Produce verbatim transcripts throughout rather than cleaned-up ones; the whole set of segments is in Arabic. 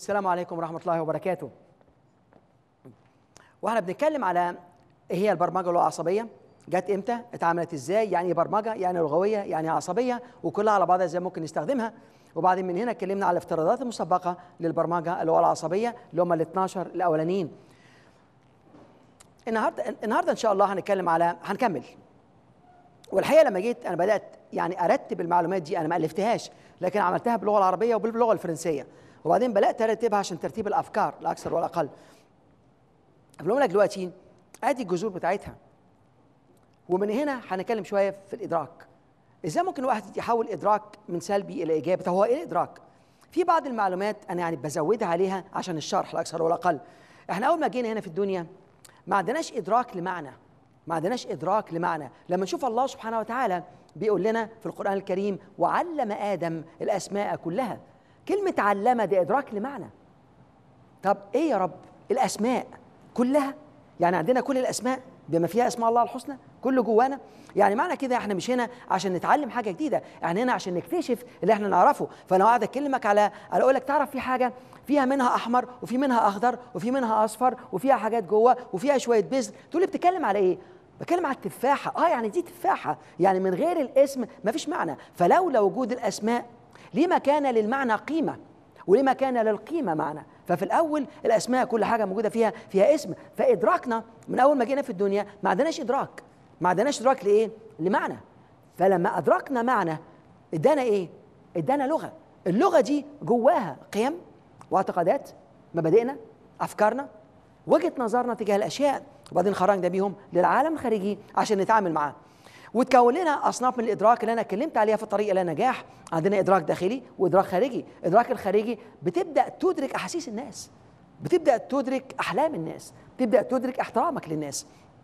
السلام عليكم ورحمة الله وبركاته. واحنا بنتكلم على ايه هي البرمجة اللغة العصبية، جت امتى، اتعملت ازاي، يعني ايه برمجة، يعني لغوية، يعني عصبية، وكلها على بعضها ازاي ممكن نستخدمها. وبعدين من هنا اتكلمنا على الافتراضات المسبقة للبرمجة اللغة العصبية اللي هم ال اتناشر الاولانيين. النهارده النهارده ان شاء الله هنتكلم على هنكمل. والحقيقة لما جيت انا بدأت يعني ارتب المعلومات دي، انا ما الفتهاش لكن عملتها باللغة العربية وباللغة الفرنسية، وبعدين بدأت ارتبها عشان ترتيب الافكار لا اكثر ولا اقل. بقول لك دلوقتي ادي الجذور بتاعتها، ومن هنا هنتكلم شويه في الادراك. ازاي ممكن الواحد يحول ادراك من سلبي الى ايجابي؟ طب هو ايه الادراك؟ في بعض المعلومات انا يعني بزودها عليها عشان الشرح لا اكثر ولا اقل. احنا اول ما جينا هنا في الدنيا ما عندناش ادراك لمعنى، ما عندناش ادراك لمعنى. لما نشوف الله سبحانه وتعالى بيقول لنا في القران الكريم وعلم ادم الاسماء كلها، كلمه علم دي ادراك لمعنى. طب ايه يا رب الاسماء كلها؟ يعني عندنا كل الاسماء بما فيها اسماء الله الحسنى كله جوانا. يعني معنى كده احنا مش هنا عشان نتعلم حاجه جديده، احنا هنا عشان نكتشف اللي احنا نعرفه. فانا قاعد اكلمك على على اقول لك تعرف في حاجه فيها منها احمر وفي منها اخضر وفي منها اصفر وفيها حاجات جوه وفيها شويه بذر، تقول لي بتتكلم على ايه؟ بتكلم على التفاحه. اه يعني دي تفاحه، يعني من غير الاسم مفيش معنى. فلولا وجود الاسماء لما كان للمعنى قيمه ولما كان للقيمه معنى. ففي الاول الاسماء كل حاجه موجوده فيها فيها اسم. فادراكنا من اول ما جينا في الدنيا ما عندناش ادراك، ما عندناش ادراك لايه؟ لمعنى. فلما ادركنا معنى ادانا ايه؟ ادانا لغه. اللغه دي جواها قيم واعتقادات، مبادئنا، افكارنا، وجهه نظرنا تجاه الاشياء، وبعدين خرجنا بيهم للعالم الخارجي عشان نتعامل معاه. وتكون لنا اصناف من الادراك اللي انا اتكلمت عليها في الطريق الى النجاح. عندنا ادراك داخلي وادراك خارجي. الادراك الخارجي بتبدا تدرك احاسيس الناس، بتبدا تدرك احلام الناس، بتبدا تدرك احترامك للناس،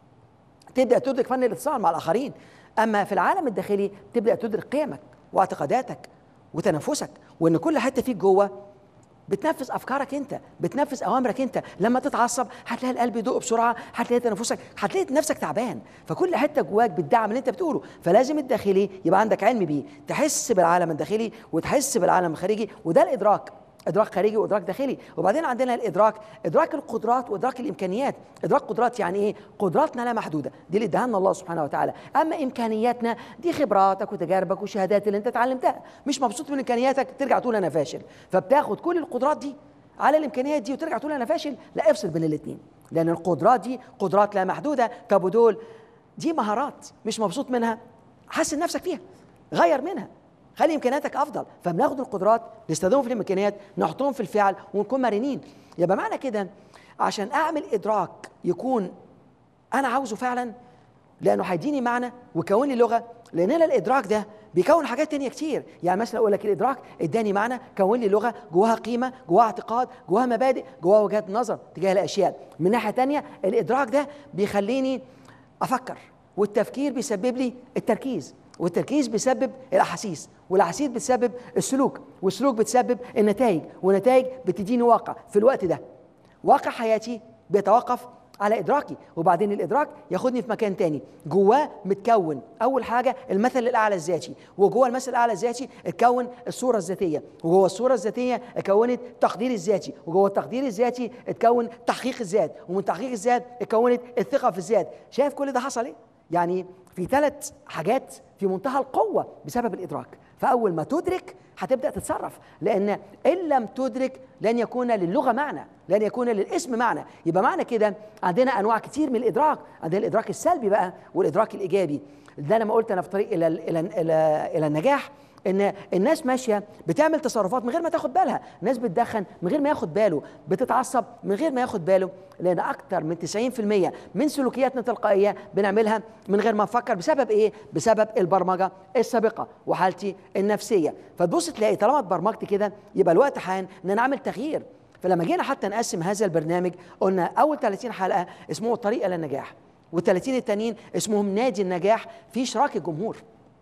تبدا تدرك فن الاتصال مع الاخرين. اما في العالم الداخلي تبدا تدرك قيمك واعتقاداتك وتنفسك، وان كل حته فيك جوه بتنفذ افكارك انت، بتنفذ اوامرك انت. لما تتعصب هتلاقي القلب يدق بسرعه، هتلاقي تنفسك، هتلاقي نفسك تعبان. فكل حته جواك بتدعم اللي انت بتقوله. فلازم الداخلي يبقى عندك علم بيه، تحس بالعالم الداخلي وتحس بالعالم الخارجي، وده الادراك. ادراك خارجي وادراك داخلي. وبعدين عندنا الادراك، ادراك القدرات وادراك الامكانيات. ادراك قدرات يعني ايه؟ قدراتنا لا محدوده، دي اللي اداها لنا الله سبحانه وتعالى. اما امكانياتنا دي خبراتك وتجاربك والشهادات اللي انت اتعلمتها. مش مبسوط من امكانياتك ترجع تقول انا فاشل، فبتاخد كل القدرات دي على الامكانيات دي وترجع تقول انا فاشل. لا، افصل بين الاثنين، لان القدرات دي قدرات لا محدوده. طب ودول دي مهارات مش مبسوط منها، حسن نفسك فيها، غير منها، خلي امكانياتك افضل. فبناخد القدرات نستخدمهم في الامكانيات، نحطهم في الفعل ونكون مرنين. يبقى معنى كده عشان اعمل ادراك يكون انا عاوزه فعلا، لانه هيديني معنى ويكون لي لغه. لان انا الادراك ده بيكون حاجات تانية كتير. يعني مثلا اقول لك الادراك اداني معنى، كون لي لغه جواها قيمه، جواها اعتقاد، جواها مبادئ، جواها وجهات نظر تجاه الاشياء. من ناحيه تانية الادراك ده بيخليني افكر، والتفكير بيسبب لي التركيز، والتركيز بيسبب الاحاسيس، والاحاسيس بتسبب السلوك، والسلوك بتسبب النتائج، والنتائج بتديني واقع. في الوقت ده واقع حياتي بيتوقف على ادراكي. وبعدين الادراك ياخدني في مكان تاني جواه متكون اول حاجه المثل الاعلى الذاتي، وجوه المثل الاعلى الذاتي اتكون الصوره الذاتيه، وجوه الصوره الذاتيه اتكونت التقدير الذاتي، وجوه التقدير الذاتي اتكون تحقيق الذات، ومن تحقيق الذات اتكونت الثقه في الذات. شايف كل ده حصل ايه؟ يعني في ثلاث حاجات في منتهى القوه بسبب الادراك. فاول ما تدرك هتبدا تتصرف، لان ان لم تدرك لن يكون للغه معنى، لن يكون للاسم معنى. يبقى معنى كده عندنا انواع كتير من الادراك. عندنا الادراك السلبي بقى والادراك الايجابي. ده لما قلت انا في طريق الى الى الى, إلى النجاح، ان الناس ماشيه بتعمل تصرفات من غير ما تاخد بالها، ناس بتدخن من غير ما ياخد باله، بتتعصب من غير ما ياخد باله، لان اكتر من تسعين في المية من سلوكياتنا التلقائيه بنعملها من غير ما نفكر. بسبب ايه؟ بسبب البرمجه السابقه وحالتي النفسيه. فتبص تلاقي طالما اتبرمجت كده يبقى الوقت حان ان نعمل تغيير. فلما جينا حتى نقسم هذا البرنامج قلنا اول ثلاثين حلقه اسمه الطريق الى النجاح، والثلاثين التانيين اسمهم نادي النجاح في اشراك الجمهور.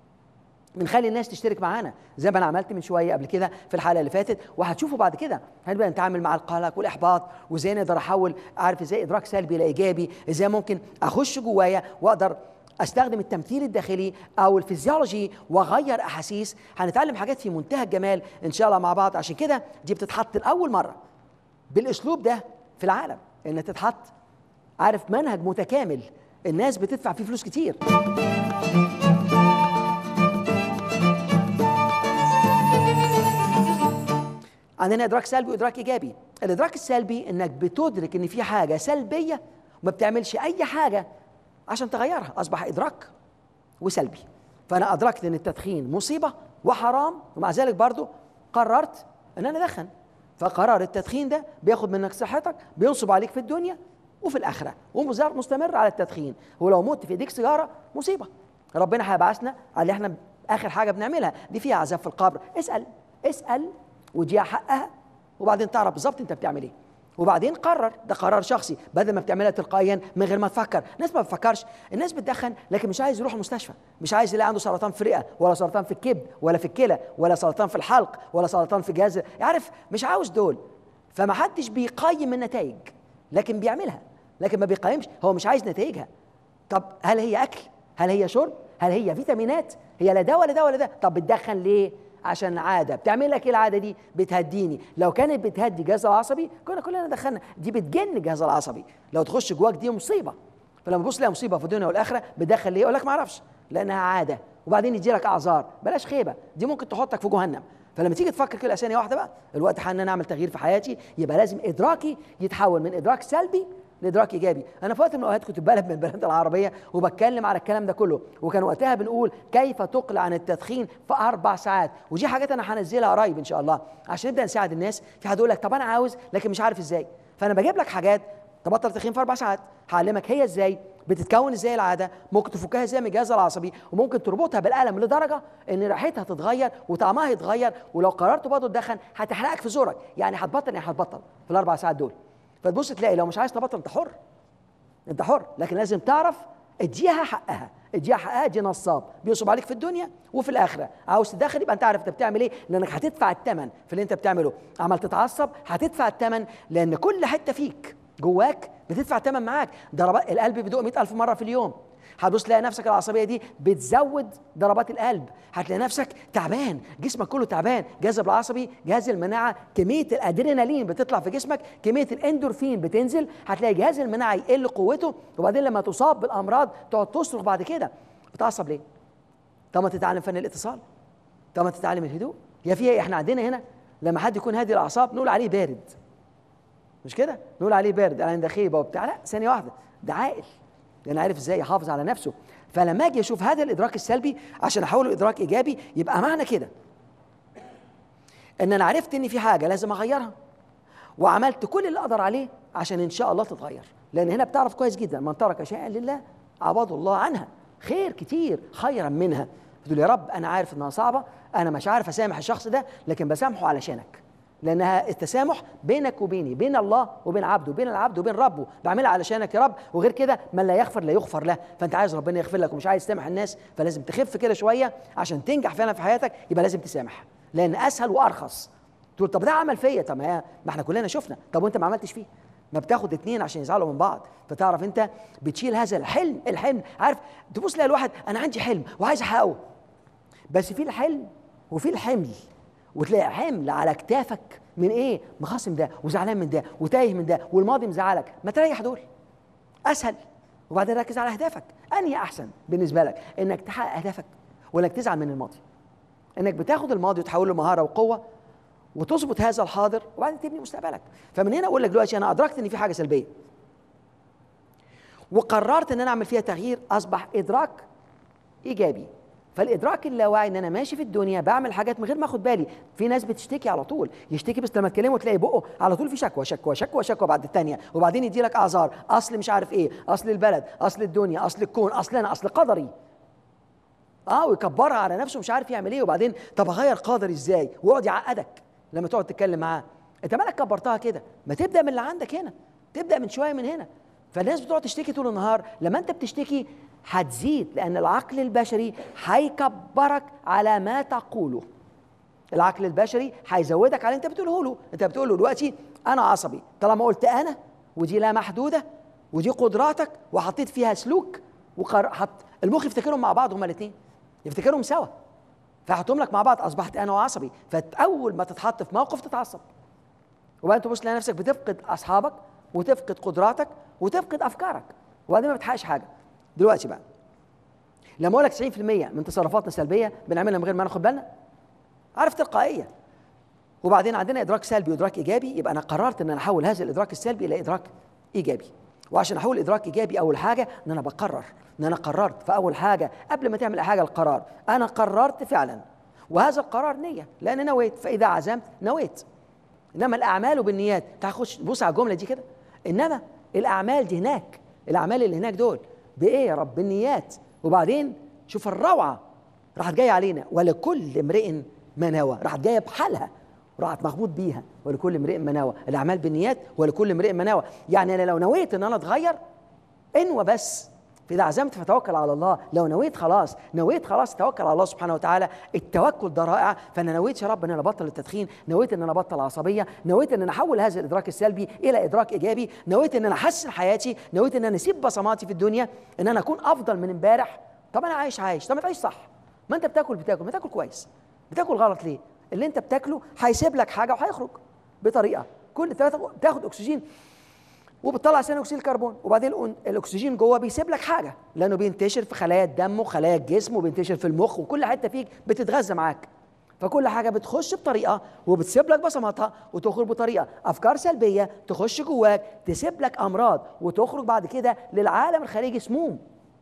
بنخلي الناس تشترك معانا زي ما انا عملت من شويه قبل كده في الحلقه اللي فاتت، وهتشوفوا بعد كده هنبقى نتعامل مع القلق والاحباط، وازاي نقدر احول اعرف ازاي ادراك سلبي الى ايجابي، ازاي ممكن اخش جوايا واقدر استخدم التمثيل الداخلي او الفيزيولوجي واغير احاسيس. هنتعلم حاجات في منتهى الجمال ان شاء الله مع بعض. عشان كده دي بتتحط لاول مره بالاسلوب ده في العالم، ان تتحط عارف منهج متكامل الناس بتدفع فيه فلوس كتير. عندنا ادراك سلبي وادراك ايجابي. الادراك السلبي انك بتدرك ان في حاجه سلبيه وما بتعملش اي حاجه عشان تغيرها، اصبح ادراك وسلبي. فانا ادركت ان التدخين مصيبه وحرام، ومع ذلك برضو قررت ان انا ادخن. فقرار التدخين ده بياخد منك صحتك، بينصب عليك في الدنيا وفي الاخره، ومستمر على التدخين. ولو مت في ايديك سيجاره مصيبه، ربنا هيبعثنا على اللي احنا اخر حاجه بنعملها دي، فيها عذاب في القبر. اسال اسال واديها حقها، وبعدين تعرف بالظبط انت بتعمل ايه، وبعدين قرر. ده قرار شخصي بدل ما بتعملها تلقائيا من غير ما تفكر. الناس ما بتفكرش، الناس بتدخن لكن مش عايز يروح المستشفى، مش عايز يلاقي عنده سرطان في الرئه ولا سرطان في الكبد ولا في الكلى ولا سرطان في الحلق ولا سرطان في جهاز، يعرف مش عاوز دول. فما حدش بيقيم النتائج لكن بيعملها، لكن ما بيقيمش، هو مش عايز نتائجها. طب هل هي اكل؟ هل هي شرب؟ هل هي فيتامينات؟ هي لا ده ولا ده ولا ده. طب بتدخن ليه؟ عشان عاده. بتعمل لك ايه العاده دي؟ بتهديني. لو كانت بتهدي الجهاز العصبي كنا كلنا دخلنا. دي بتجن الجهاز العصبي، لو تخش جواك دي مصيبه. فلما تبص لها مصيبه في الدنيا والاخره، بتدخل ليه؟ يقول لك ما اعرفش، لانها عاده. وبعدين يجي لك اعذار، بلاش خيبه، دي ممكن تحطك في جهنم. فلما تيجي تفكر كده ثانيه واحده بقى، الوقت حان ان انا اعمل تغيير في حياتي، يبقى لازم ادراكي يتحول من ادراك سلبي لادراك ايجابي. انا في وقت من الاوقات كنت بلد من البلاد العربيه وبتكلم على الكلام ده كله، وكان وقتها بنقول كيف تقلع عن التدخين في اربع ساعات. ودي حاجات انا هنزلها قريب ان شاء الله عشان نبدا نساعد الناس. في حد يقول لك طب انا عاوز لكن مش عارف ازاي، فانا بجيب لك حاجات تبطل التدخين في اربع ساعات، هعلمك هي ازاي، بتتكون ازاي العاده، ممكن تفكها ازاي من الجهاز العصبي، وممكن تربطها بالقلم لدرجه ان ريحتها تتغير وطعمها يتغير. ولو قررت برضه تدخن هتحرقك في زورك، يعني هتبطل يعني هتبطل في الاربع ساعات دول. فتبص تلاقي لو مش عايز تبطل انت حر، انت حر، لكن لازم تعرف اديها حقها. اديها حقها دي نصاب بينصب عليك في الدنيا وفي الاخره. عاوز تدخل يبقى انت عارف انت بتعمل ايه، لانك هتدفع الثمن في اللي انت بتعمله. عمال تتعصب هتدفع الثمن، لان كل حته فيك جواك بتدفع ثمن معاك. ضربات القلب بيدق مئة ألف مره في اليوم، هتبص تلاقي نفسك العصبيه دي بتزود ضربات القلب، هتلاقي نفسك تعبان، جسمك كله تعبان. جهاز العصبي، جهاز المناعه، كميه الادرينالين بتطلع في جسمك، كميه الاندورفين بتنزل، هتلاقي جهاز المناعه يقل قوته. وبعدين لما تصاب بالامراض تقعد تصرخ بعد كده. بتعصب ليه؟ طب ما تتعلم فن الاتصال، طب ما تتعلم الهدوء. يا فيها احنا عندنا هنا لما حد يكون هادي الاعصاب نقول عليه بارد، مش كده؟ نقول عليه بارد، انا ده خيبه وبتاع. لا، ثانيه واحده، ده عاقل لأن عارف ازاي يحافظ على نفسه. فلما اجي اشوف هذا الادراك السلبي عشان احوله لادراك ايجابي، يبقى معنى كده ان انا عرفت ان في حاجه لازم اغيرها، وعملت كل اللي اقدر عليه عشان ان شاء الله تتغير. لان هنا بتعرف كويس جدا من ترك شيئا لله عوضه الله عنها خير كتير خيرا منها. بتقول يا رب انا عارف انها صعبه، انا مش عارف اسامح الشخص ده، لكن بسامحه علشانك، لانها التسامح بينك وبيني، بين الله وبين عبده، بين العبد وبين ربه، بعملها علشانك يا رب. وغير كده من لا يغفر لا يغفر له. فانت عايز ربنا يغفر لك ومش عايز تسامح الناس، فلازم تخف كده شويه عشان تنجح فعلا في حياتك. يبقى لازم تسامح لان اسهل وارخص. تقول طب ده عمل فيا، طب ما ما احنا كلنا شفنا، طب وانت ما عملتش فيه؟ ما بتاخد اتنين عشان يزعلوا من بعض، فتعرف انت بتشيل هذا الحلم. الحلم عارف تبص تلاقي الواحد انا عندي حلم وعايز احققه، بس في الحلم وفي الحمل، وتلاقي حمل على كتافك من ايه؟ مخاصم ده وزعلان من ده وتايه من ده والماضي مزعلك. ما تريح دول اسهل، وبعدين ركز على اهدافك. انهي احسن بالنسبه لك، انك تحقق اهدافك ولا انك تزعل من الماضي؟ انك بتاخد الماضي وتحوله لمهاره وقوه وتظبط هذا الحاضر وبعدين تبني مستقبلك. فمن هنا اقول لك دلوقتي انا ادركت ان في حاجه سلبيه وقررت ان انا اعمل فيها تغيير، اصبح ادراك ايجابي. فالادراك اللاواعي ان انا ماشي في الدنيا بعمل حاجات من غير ما اخد بالي. في ناس بتشتكي على طول، يشتكي بس لما تكلمه تلاقي بقه على طول في شكوى شكوى شكوى شكوى بعد الثانيه، وبعدين يدي لك اعذار، اصل مش عارف ايه، اصل البلد، اصل الدنيا، اصل الكون، اصل انا، اصل قدري. اه ويكبرها على نفسه مش عارف يعمل ايه. وبعدين طب اغير قدري ازاي؟ ويقعد يعقدك لما تقعد تتكلم معاه. انت مالك كبرتها كده؟ ما تبدا من اللي عندك هنا، تبدا من شويه من هنا. فالناس بتقعد تشتكي طول النهار، لما انت بتشتكي هتزيد، لان العقل البشري هيكبرك على ما تقوله. العقل البشري هيزودك على اللي انت بتقوله له. انت بتقول له دلوقتي انا عصبي، طالما قلت انا ودي لا محدوده ودي قدراتك وحطيت فيها سلوك وقر... حط... المخ يفتكرهم مع بعض هما الاثنين، يفتكرهم سوا، فحطهم لك مع بعض، اصبحت انا وعصبي. فاول ما تتحط في موقف تتعصب، وبعدين تبص تلاقي نفسك بتفقد اصحابك وتفقد قدراتك وتفقد افكارك، وبعدين ما بتحققش حاجه. دلوقتي بقى لما اقول لك تسعين في المية من تصرفاتنا سلبيه بنعملها من غير ما ناخد بالنا، عارف، تلقائيه. وبعدين عندنا ادراك سلبي وادراك ايجابي، يبقى انا قررت ان انا احول هذا الادراك السلبي الى ادراك ايجابي. وعشان احول ادراك ايجابي اول حاجه ان انا بقرر، ان انا قررت. فاول حاجه قبل ما تعمل اي حاجه القرار، انا قررت فعلا، وهذا القرار نيه، لان نويت، فاذا عزمت نويت. انما الاعمال بالنيات، تعال خش بص على الجمله دي كده، انما الاعمال دي هناك، الاعمال اللي هناك دول بايه يا رب؟ بالنيات. وبعدين شوف الروعه، راحت جايه علينا ولكل امرئ ما نوى، راحت جايه بحالها، راحت مخبوط بيها، ولكل امرئ ما نوى. الاعمال بالنيات ولكل امرئ ما نوى. يعني انا لو نويت ان انا اتغير انوى بس، فاذا عزمت فتوكل على الله. لو نويت خلاص، نويت خلاص توكل على الله سبحانه وتعالى. التوكل ده رائع. فانا نويت يا رب ان انا ابطل التدخين، نويت ان انا ابطل العصبيه، نويت ان انا احول هذا الادراك السلبي الى ادراك ايجابي، نويت ان انا احسن حياتي، نويت ان انا اسيب بصماتي في الدنيا، ان انا اكون افضل من امبارح. طب انا عايش عايش، طب ما تعيش صح. ما انت بتاكل بتاكل ما تاكل كويس، بتاكل غلط ليه؟ اللي انت بتاكله هيسيب لك حاجه وهيخرج بطريقه، كل تاخد اكسجين وبتطلع ثاني اكسيد الكربون، وبعدين الاكسجين جوه بيسيب لك حاجه، لانه بينتشر في خلايا الدم وخلايا الجسم وبينتشر في المخ، وكل حته فيك بتتغذى معاك. فكل حاجه بتخش بطريقه وبتسيب لك بصماتها وتخرج بطريقه. افكار سلبيه تخش جواك تسيب لك امراض وتخرج بعد كده للعالم الخارجي سموم،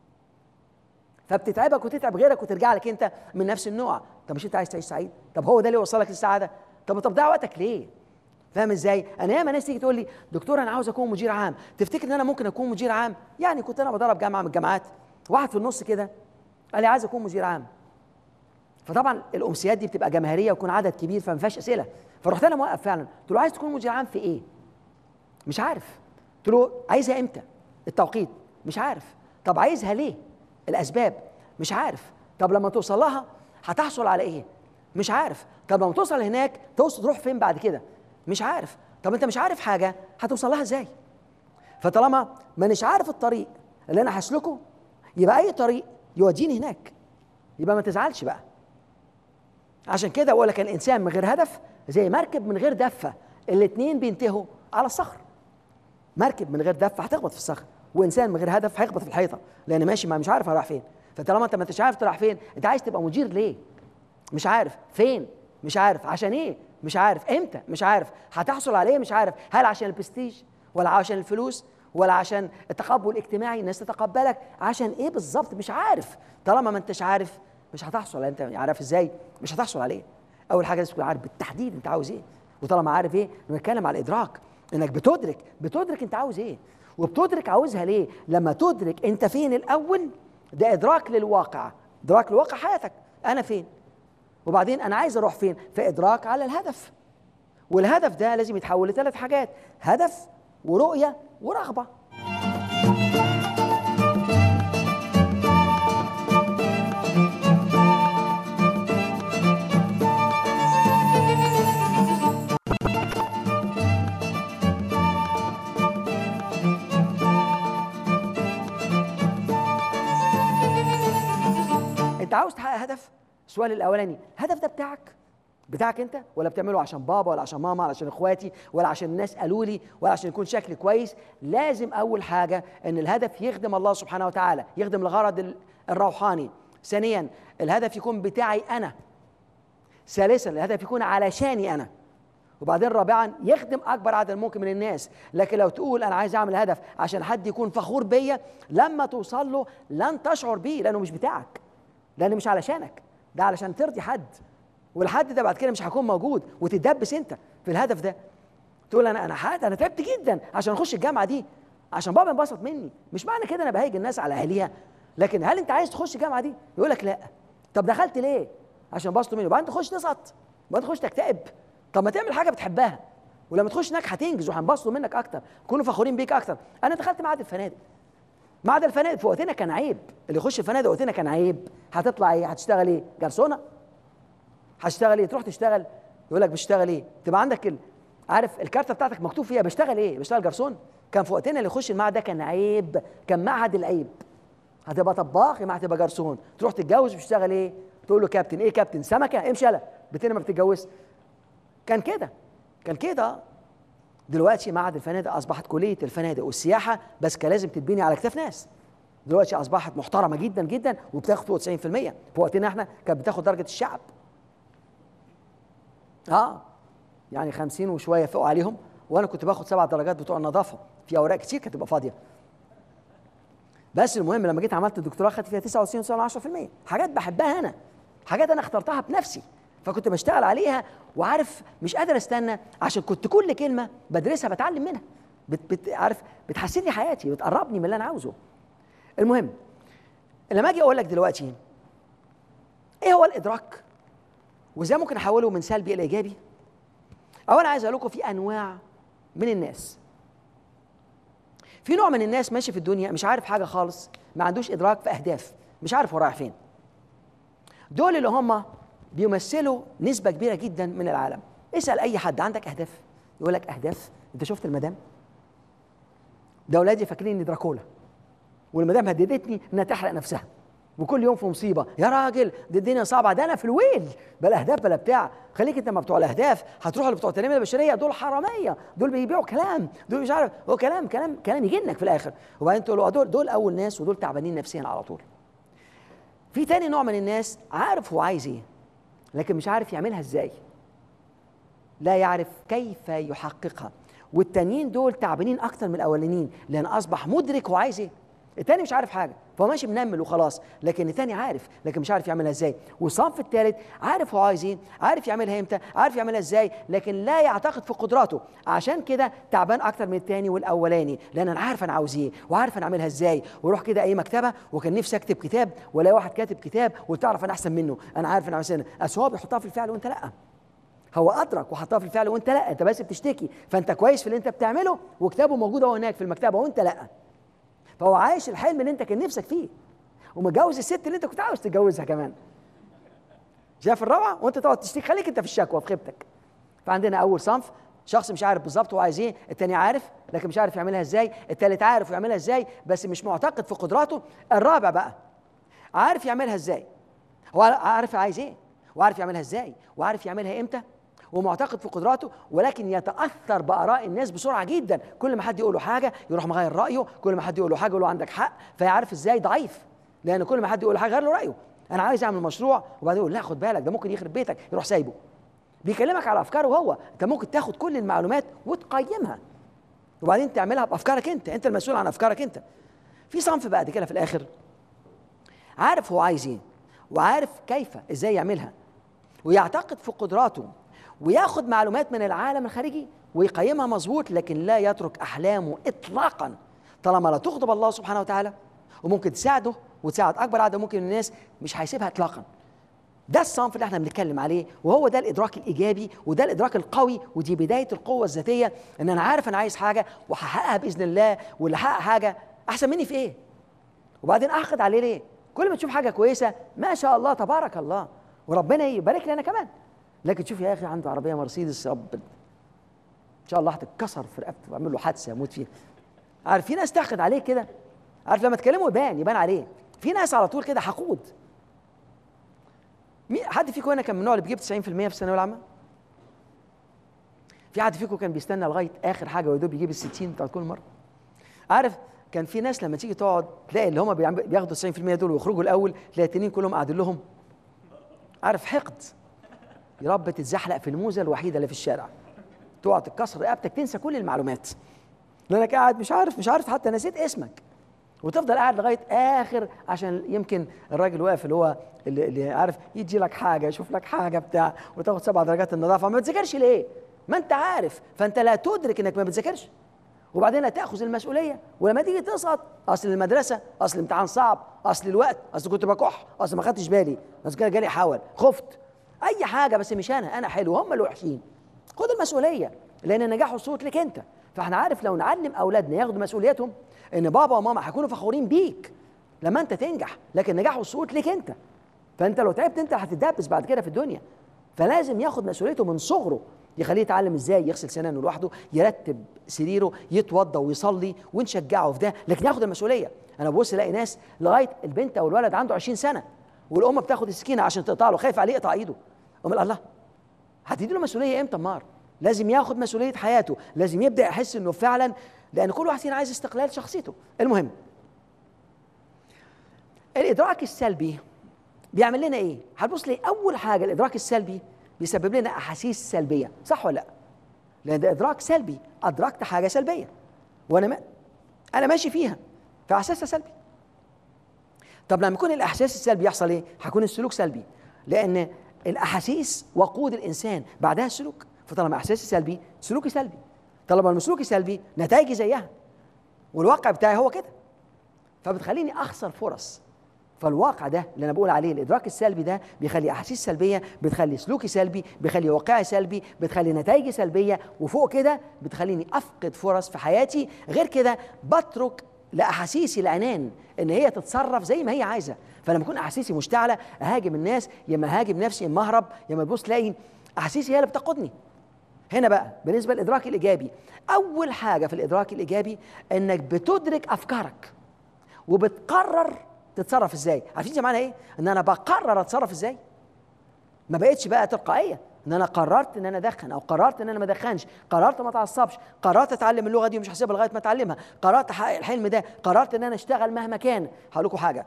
فبتتعبك وتتعب غيرك وترجع لك انت من نفس النوع. طب مش انت عايز تعيش سعيد؟ طب هو ده اللي يوصلك للسعاده؟ طب طب ضيع وقتك ليه؟ فاهم ازاي؟ انا ياما ناس تيجي تقول لي دكتور انا عاوز اكون مدير عام، تفتكر ان انا ممكن اكون مدير عام؟ يعني كنت انا بدرب جامعه من الجامعات، واحد في النص كده قال لي عايز اكون مدير عام. فطبعا الامسيات دي بتبقى جماهيريه ويكون عدد كبير فما فيهاش اسئله، فرحت انا موقف فعلا، قلت له عايز تكون مدير عام في ايه؟ مش عارف. قلت له عايزها امتى؟ التوقيت؟ مش عارف. طب عايزها ليه؟ الاسباب؟ مش عارف. طب لما توصل لها هتحصل على ايه؟ مش عارف. طب لما توصل هناك توصل تروح فين بعد كده؟ مش عارف. طب انت مش عارف حاجه هتوصل لها ازاي؟ فطالما مانيش عارف الطريق اللي انا هسلكه، يبقى اي طريق يوديني هناك، يبقى ما تزعلش بقى. عشان كده بقول لك الانسان من غير هدف زي مركب من غير دفه، الاثنين بينتهوا على الصخر. مركب من غير دفه هتخبط في الصخر، وانسان من غير هدف هيخبط في الحيطه، لان ماشي ما مش عارف هروح فين. فطالما انت ما انتش عارف تروح فين، انت عايز تبقى مدير ليه؟ مش عارف. فين؟ مش عارف. عشان ايه؟ مش عارف. امتى؟ مش عارف. هتحصل عليه؟ مش عارف. هل عشان البستيج ولا عشان الفلوس ولا عشان التقبل الاجتماعي، الناس تتقبلك؟ عشان ايه بالظبط؟ مش عارف. طالما ما انتش عارف مش هتحصل. انت عارف ازاي؟ مش هتحصل عليه. اول حاجه لازم تكون عارف بالتحديد انت عاوز ايه، وطالما عارف ايه بنتكلم على الادراك، انك بتدرك بتدرك انت عاوز ايه، وبتدرك عاوزها ليه. لما تدرك انت فين الاول، ده ادراك للواقع، ادراك لواقع حياتك، انا فين وبعدين انا عايز اروح فين، فادراك على الهدف. والهدف ده لازم يتحول لثلاث حاجات: هدف ورؤيه ورغبه. انت عاوز تحقق هدف؟ السؤال الاولاني، الهدف ده بتاعك؟ بتاعك انت، ولا بتعمله عشان بابا ولا عشان ماما ولا عشان اخواتي ولا عشان الناس قالوا لي ولا عشان يكون شكلي كويس؟ لازم اول حاجه ان الهدف يخدم الله سبحانه وتعالى، يخدم الغرض الروحاني. ثانيا الهدف يكون بتاعي انا. ثالثا الهدف يكون علشاني انا. وبعدين رابعا يخدم اكبر عدد ممكن من الناس. لكن لو تقول انا عايز اعمل هدف عشان حد يكون فخور بيا، لما توصل له لن تشعر بيه، لانه مش بتاعك، لانه مش علشانك، ده علشان ترضي حد، والحد ده بعد كده مش هيكون موجود، وتتدبس انت في الهدف ده. تقول انا انا حد انا تعبت جدا عشان اخش الجامعه دي، عشان بابا انبسط مني. مش معنى كده انا بهيج الناس على اهاليها، لكن هل انت عايز تخش الجامعه دي؟ يقول لك لا. طب دخلت ليه؟ عشان انبسطوا مني. وبعدين تخش تسقط، وبعدين تخش تكتئب. طب ما تعمل حاجه بتحبها، ولما تخش هناك هتنجز وهنبسطوا منك اكتر، يكونوا فخورين بيك اكتر. انا دخلت معهد الفنادق، معهد الفنادق في وقتنا كان عيب، اللي يخش الفنادق وقتنا كان عيب. هتطلع ايه؟ هتشتغل ايه؟ جرسونه؟ هتشتغل ايه؟ تروح تشتغل يقول لك بتشتغل ايه؟ تبقى عندك ال... عارف الكارته بتاعتك مكتوب فيها بشتغل ايه؟ بشتغل جرسون. كان في وقتنا اللي يخش المعهد ده كان عيب، كان معهد العيب. هتبقى طباخ، ما هتبقى جرسون. تروح تتجوز بتشتغل ايه؟ تقول له كابتن. ايه كابتن؟ سمكه؟ امشي يلا بتنا ما بتتجوز. كان كده كان كده دلوقتي معهد الفنادق اصبحت كليه الفنادق والسياحه، بس كان لازم تتبني على كتاف ناس. دلوقتي اصبحت محترمه جدا جدا وبتاخد فوق تسعين في المية. في وقتنا احنا كانت بتاخد درجه الشعب. اه يعني خمسين وشويه فوق عليهم، وانا كنت باخد سبع درجات بتوع النظافه، في اوراق كتير كانت تبقى فاضيه. بس المهم لما جيت عملت الدكتوراه خدت فيها تسعة وتسعين فاصلة عشرة في المية. حاجات بحبها انا، حاجات انا اخترتها بنفسي، فكنت بشتغل عليها وعارف مش قادر استنى، عشان كنت كل كلمه بدرسها بتعلم منها، بت بت عارف بتحسن لي حياتي، بتقربني من اللي انا عاوزه. المهم لما اجي اقول لك دلوقتي ايه هو الادراك وازاي ممكن احوله من سلبي الى ايجابي، اولا عايز اقول لكم في انواع من الناس. في نوع من الناس ماشي في الدنيا مش عارف حاجه خالص، ما عندوش ادراك في اهداف، مش عارف هو رايح فين. دول اللي هم بيمثلوا نسبه كبيره جدا من العالم. اسال اي حد عندك اهداف؟ يقول لك اهداف؟ انت شفت المدام؟ ده اولادي فاكرين اني دراكولا، والمدام هددتني انها تحرق نفسها، وكل يوم في مصيبه. يا راجل دي الدنيا صعبه، ده انا في الويل بلا اهداف بلا بتاع. خليك انت مع بتوع الاهداف، هتروح لبتوع التنميه البشريه، دول حراميه، دول بيبيعوا كلام، دول مش عارف، هو كلام كلام كلام يجنك في الاخر. وبعدين تقول له دول دول اول ناس، ودول تعبانين نفسيا على طول. في تاني نوع من الناس عارف هو عايز ايه، لكن مش عارف يعملها ازاي، لا يعرف كيف يحققها. والتانيين دول تعبانين اكتر من الاولانيين، لان اصبح مدرك هو عايز ايه. التاني مش عارف حاجه، فهو ماشي منمل وخلاص، لكن التاني عارف لكن مش عارف يعملها ازاي. والصنف الثالث عارف هو عايز ايه، عارف يعملها امتى، عارف يعملها ازاي، لكن لا يعتقد في قدراته، عشان كده تعبان اكتر من التاني والاولاني. لان انا عارف انا عاوز ايه وعارف انا اعملها ازاي. واروح كده اي مكتبه وكان نفسي اكتب كتاب، ولا واحد كاتب كتاب وتعرف انا احسن منه، انا عارف انا عاوز ايه، اصل هو بيحطها في الفعل وانت لا. هو ادرك وحطها في الفعل وانت لا، انت بس بتشتكي، فانت كويس في اللي انت بتعمله وكتابه موجود اهو هناك في المكتبه وانت لا. فهو عايش الحلم اللي انت كان نفسك فيه، ومتجوز الست اللي انت كنت عاوز تتجوزها كمان. شايف الروعه؟ وانت تقعد تشتكي، خليك انت في الشكوى في خيبتك. فعندنا اول صنف شخص مش عارف بالظبط هو عايز ايه، التاني عارف لكن مش عارف يعملها ازاي، التالت عارف ويعملها ازاي بس مش معتقد في قدراته، الرابع بقى عارف يعملها ازاي، هو عارف عايز ايه وعارف يعملها ازاي وعارف يعملها امتى ومعتقد في قدراته، ولكن يتاثر باراء الناس بسرعه جدا. كل ما حد يقول له حاجه يروح مغير رايه، كل ما حد يقول له حاجه يقول له عندك حق، فيعرف ازاي ضعيف، لان كل ما حد يقول له حاجه غير له رايه. انا عايز اعمل مشروع وبعدين يقول لا خد بالك ده ممكن يخرب بيتك، يروح سايبه. بيكلمك على افكاره هو، انت ممكن تاخد كل المعلومات وتقيمها وبعدين تعملها بافكارك انت، انت المسؤول عن افكارك انت. في صنف بعد كده في الاخر عارف هو عايز ايه وعارف كيف ازاي يعملها ويعتقد في قدراته وياخد معلومات من العالم الخارجي ويقيمها مظبوط، لكن لا يترك احلامه اطلاقا طالما لا تغضب الله سبحانه وتعالى وممكن تساعده وتساعد اكبر عدد ممكن من الناس، مش هيسيبها اطلاقا. ده الصنف اللي احنا بنتكلم عليه، وهو ده الادراك الايجابي وده الادراك القوي، ودي بدايه القوه الذاتيه، ان انا عارف انا عايز حاجه وهحققها باذن الله، واللي حقق حاجه احسن مني في ايه وبعدين احقد عليه ليه؟ كل ما تشوف حاجه كويسه ما شاء الله تبارك الله وربنا يبارك لي انا كمان، لكن تشوف يا اخي عنده عربيه مرسيدس رب ان شاء الله هتتكسر في رقبته واعمل له حادثه يموت فيها. عارف في ناس تحقد عليه كده، عارف لما تكلمه يبان يبان عليه. في ناس على طول كده حقود. حد فيكم هنا كان من النوع اللي بيجيب تسعين في المية في الثانويه العامه؟ في حد فيكم كان بيستنى لغايه اخر حاجه ويدوب يجيب ال ستين بتاعت كل مره؟ عارف كان في ناس لما تيجي تقعد تلاقي اللي هم بياخدوا تسعين في المية دول ويخرجوا الاول، تلاقي التانيين كلهم قاعدين لهم عارف حقد. يا رب تتزحلق في الموزه الوحيده اللي في الشارع، تقعد تتكسر رقبتك تنسى كل المعلومات لانك قاعد مش عارف مش عارف حتى نسيت اسمك، وتفضل قاعد لغايه اخر عشان يمكن الراجل واقف اللي هو اللي, اللي عارف يجي لك حاجه يشوف لك حاجه بتاع وتاخد سبع درجات النظافه. ما بتذاكرش ليه؟ ما انت عارف، فانت لا تدرك انك ما بتذاكرش وبعدين لا تاخذ المسؤوليه، ولما تيجي تسقط اصل المدرسه، اصل الامتحان صعب، اصل الوقت، اصل كنت بكح، اصل ما خدتش بالي، اصل كده جالي حول، خفت، اي حاجه بس مش انا، انا حلو هم اللي وحشين. خد المسؤوليه لان النجاح والصوت لك انت. فاحنا عارف لو نعلم اولادنا ياخدوا مسؤوليتهم ان بابا وماما هيكونوا فخورين بيك لما انت تنجح، لكن النجاح والصوت لك انت. فانت لو تعبت انت هتتدبس بعد كده في الدنيا. فلازم ياخد مسؤوليته من صغره، يخليه يتعلم ازاي يغسل سنانه لوحده، يرتب سريره، يتوضى ويصلي ونشجعه في ده، لكن ياخد المسؤوليه. انا ببص الاقي ناس لغايه البنت او الولد عنده عشرين سنه والام بتاخد السكينه عشان تقطع له، خايف عليه يقطع ايده. امال الله هتدي له مسؤوليه امتى؟ النار لازم ياخد مسؤوليه حياته، لازم يبدا يحس انه فعلا، لان كل واحد فينا عايز استقلال شخصيته. المهم، الادراك السلبي بيعمل لنا ايه؟ هتبص لي اول حاجه الادراك السلبي بيسبب لنا احاسيس سلبيه، صح ولا لا؟ لان ده ادراك سلبي، ادركت حاجه سلبيه وانا ما انا ماشي فيها، فاحساسها سلبي. طب لما يكون الاحساس السلبي يحصل ايه؟ هيكون السلوك سلبي، لان الاحاسيس وقود الانسان، بعدها السلوك. فطالما احساسي سلبي سلوكي سلبي، طالما سلوكي سلبي نتائجي زيها، والواقع بتاعي هو كده، فبتخليني اخسر فرص. فالواقع ده اللي انا بقول عليه الادراك السلبي ده بيخلي احاسيس سلبيه، بتخلي سلوكي سلبي، بيخلي واقعي سلبي، بتخلي نتائجي سلبيه، وفوق كده بتخليني افقد فرص في حياتي. غير كده بترك لاحاسيسي العنان ان هي تتصرف زي ما هي عايزه. فلما اكون احاسيسي مشتعله اهاجم الناس، يا اما اهاجم نفسي، يا اما اهرب، يا اما تبص تلاقي احاسيسي هي اللي بتقودني. هنا بقى بالنسبه للادراك الايجابي، اول حاجه في الادراك الايجابي انك بتدرك افكارك وبتقرر تتصرف ازاي. عارفين زي معنى ايه؟ ان انا بقرر اتصرف ازاي، ما بقتش بقى تلقائيه ان انا قررت ان انا ادخن، او قررت ان انا ما ادخنش، قررت ما اتعصبش، قررت اتعلم اللغه دي ومش هسيبها لغايه ما اتعلمها، قررت احقق الحلم ده، قررت ان انا اشتغل مهما كان. هقول لكم حاجه،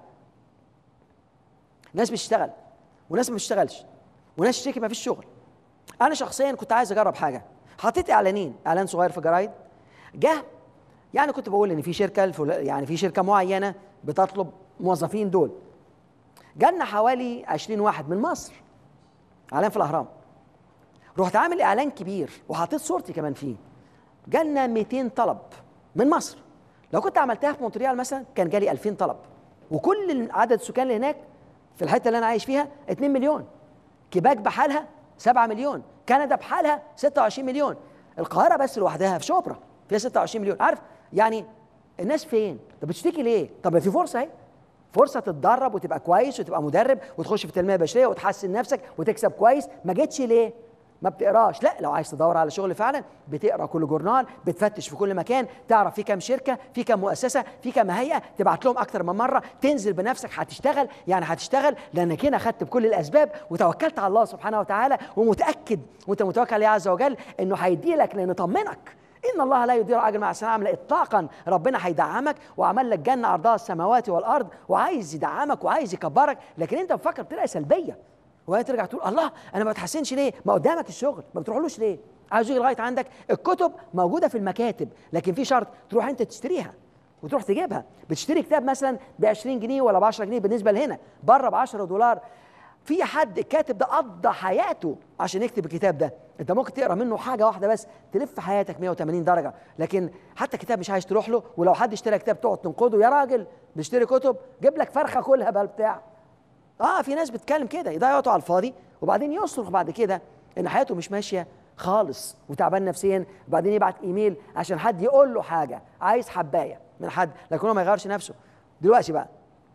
ناس بتشتغل وناس ما بتشتغلش، وناس تشتكي ما فيش شغل. انا شخصيا كنت عايز اجرب حاجه، حطيت اعلانين، اعلان صغير في جرايد، جه يعني كنت بقول ان في شركه، يعني في شركه معينه بتطلب موظفين دول. جالنا حوالي عشرين واحد من مصر، اعلان في الاهرام. رحت عامل اعلان كبير وحطيت صورتي كمان فيه، جالنا مئتين طلب من مصر. لو كنت عملتها في مونتريال مثلا كان جالي ألفين طلب، وكل عدد السكان اللي هناك في الحته اللي انا عايش فيها اتنين مليون. كيباك بحالها سبعة مليون، كندا بحالها ستة وعشرين مليون، القاهره بس لوحدها في شبرا فيها ستة وعشرين مليون. عارف يعني الناس فين؟ طب بتشتكي ليه؟ طب في فرصه اهي، فرصه تتدرب وتبقى كويس وتبقى مدرب وتخش في التنميه البشريه وتحسن نفسك وتكسب كويس. ما جيتش ليه؟ ما بتقراش. لا، لو عايز تدور على شغل فعلا بتقرا كل جورنال، بتفتش في كل مكان، تعرف في كام شركه، في كام مؤسسه، في كام هيئه، تبعت لهم اكتر من مره، تنزل بنفسك، هتشتغل. يعني هتشتغل لانك هنا خدت بكل الاسباب وتوكلت على الله سبحانه وتعالى، ومتاكد وانت متوكل عليه عز وجل انه هيدي لك، لان طمنك إن الله لا يضيع أجر مع السنة عاملة إطلاقا. ربنا هيدعمك وعمل لك جنة عرضها السماوات والأرض، وعايز يدعمك وعايز يكبرك، لكن أنت بتفكر بطريقة سلبية، وهي ترجع تقول الله أنا ما بتحسنش ليه؟ ما قدامك الشغل، ما بتروحلوش ليه؟ عايز يجي لغاية عندك. الكتب موجودة في المكاتب، لكن في شرط، تروح أنت تشتريها وتروح تجيبها. بتشتري كتاب مثلا ب عشرين جنيه ولا ب عشرة جنيه بالنسبة لهنا، بره ب عشرة دولار. في حد الكاتب ده قضى حياته عشان يكتب الكتاب ده، انت ممكن تقرا منه حاجه واحده بس تلف حياتك مئة وثمانين درجه. لكن حتى كتاب مش عايز تروح له، ولو حد اشترى كتاب تقعد تنقده. يا راجل بتشتري كتب، جيب لك فرخه كلها بقى بتاع. اه في ناس بتتكلم كده، يضيع وقته على الفاضي، وبعدين يصرخ بعد كده ان حياته مش ماشيه خالص وتعبان نفسيا، وبعدين يبعت ايميل عشان حد يقول له حاجه، عايز حبايه من حد، لكن هو ما يغيرش نفسه. دلوقتي بقى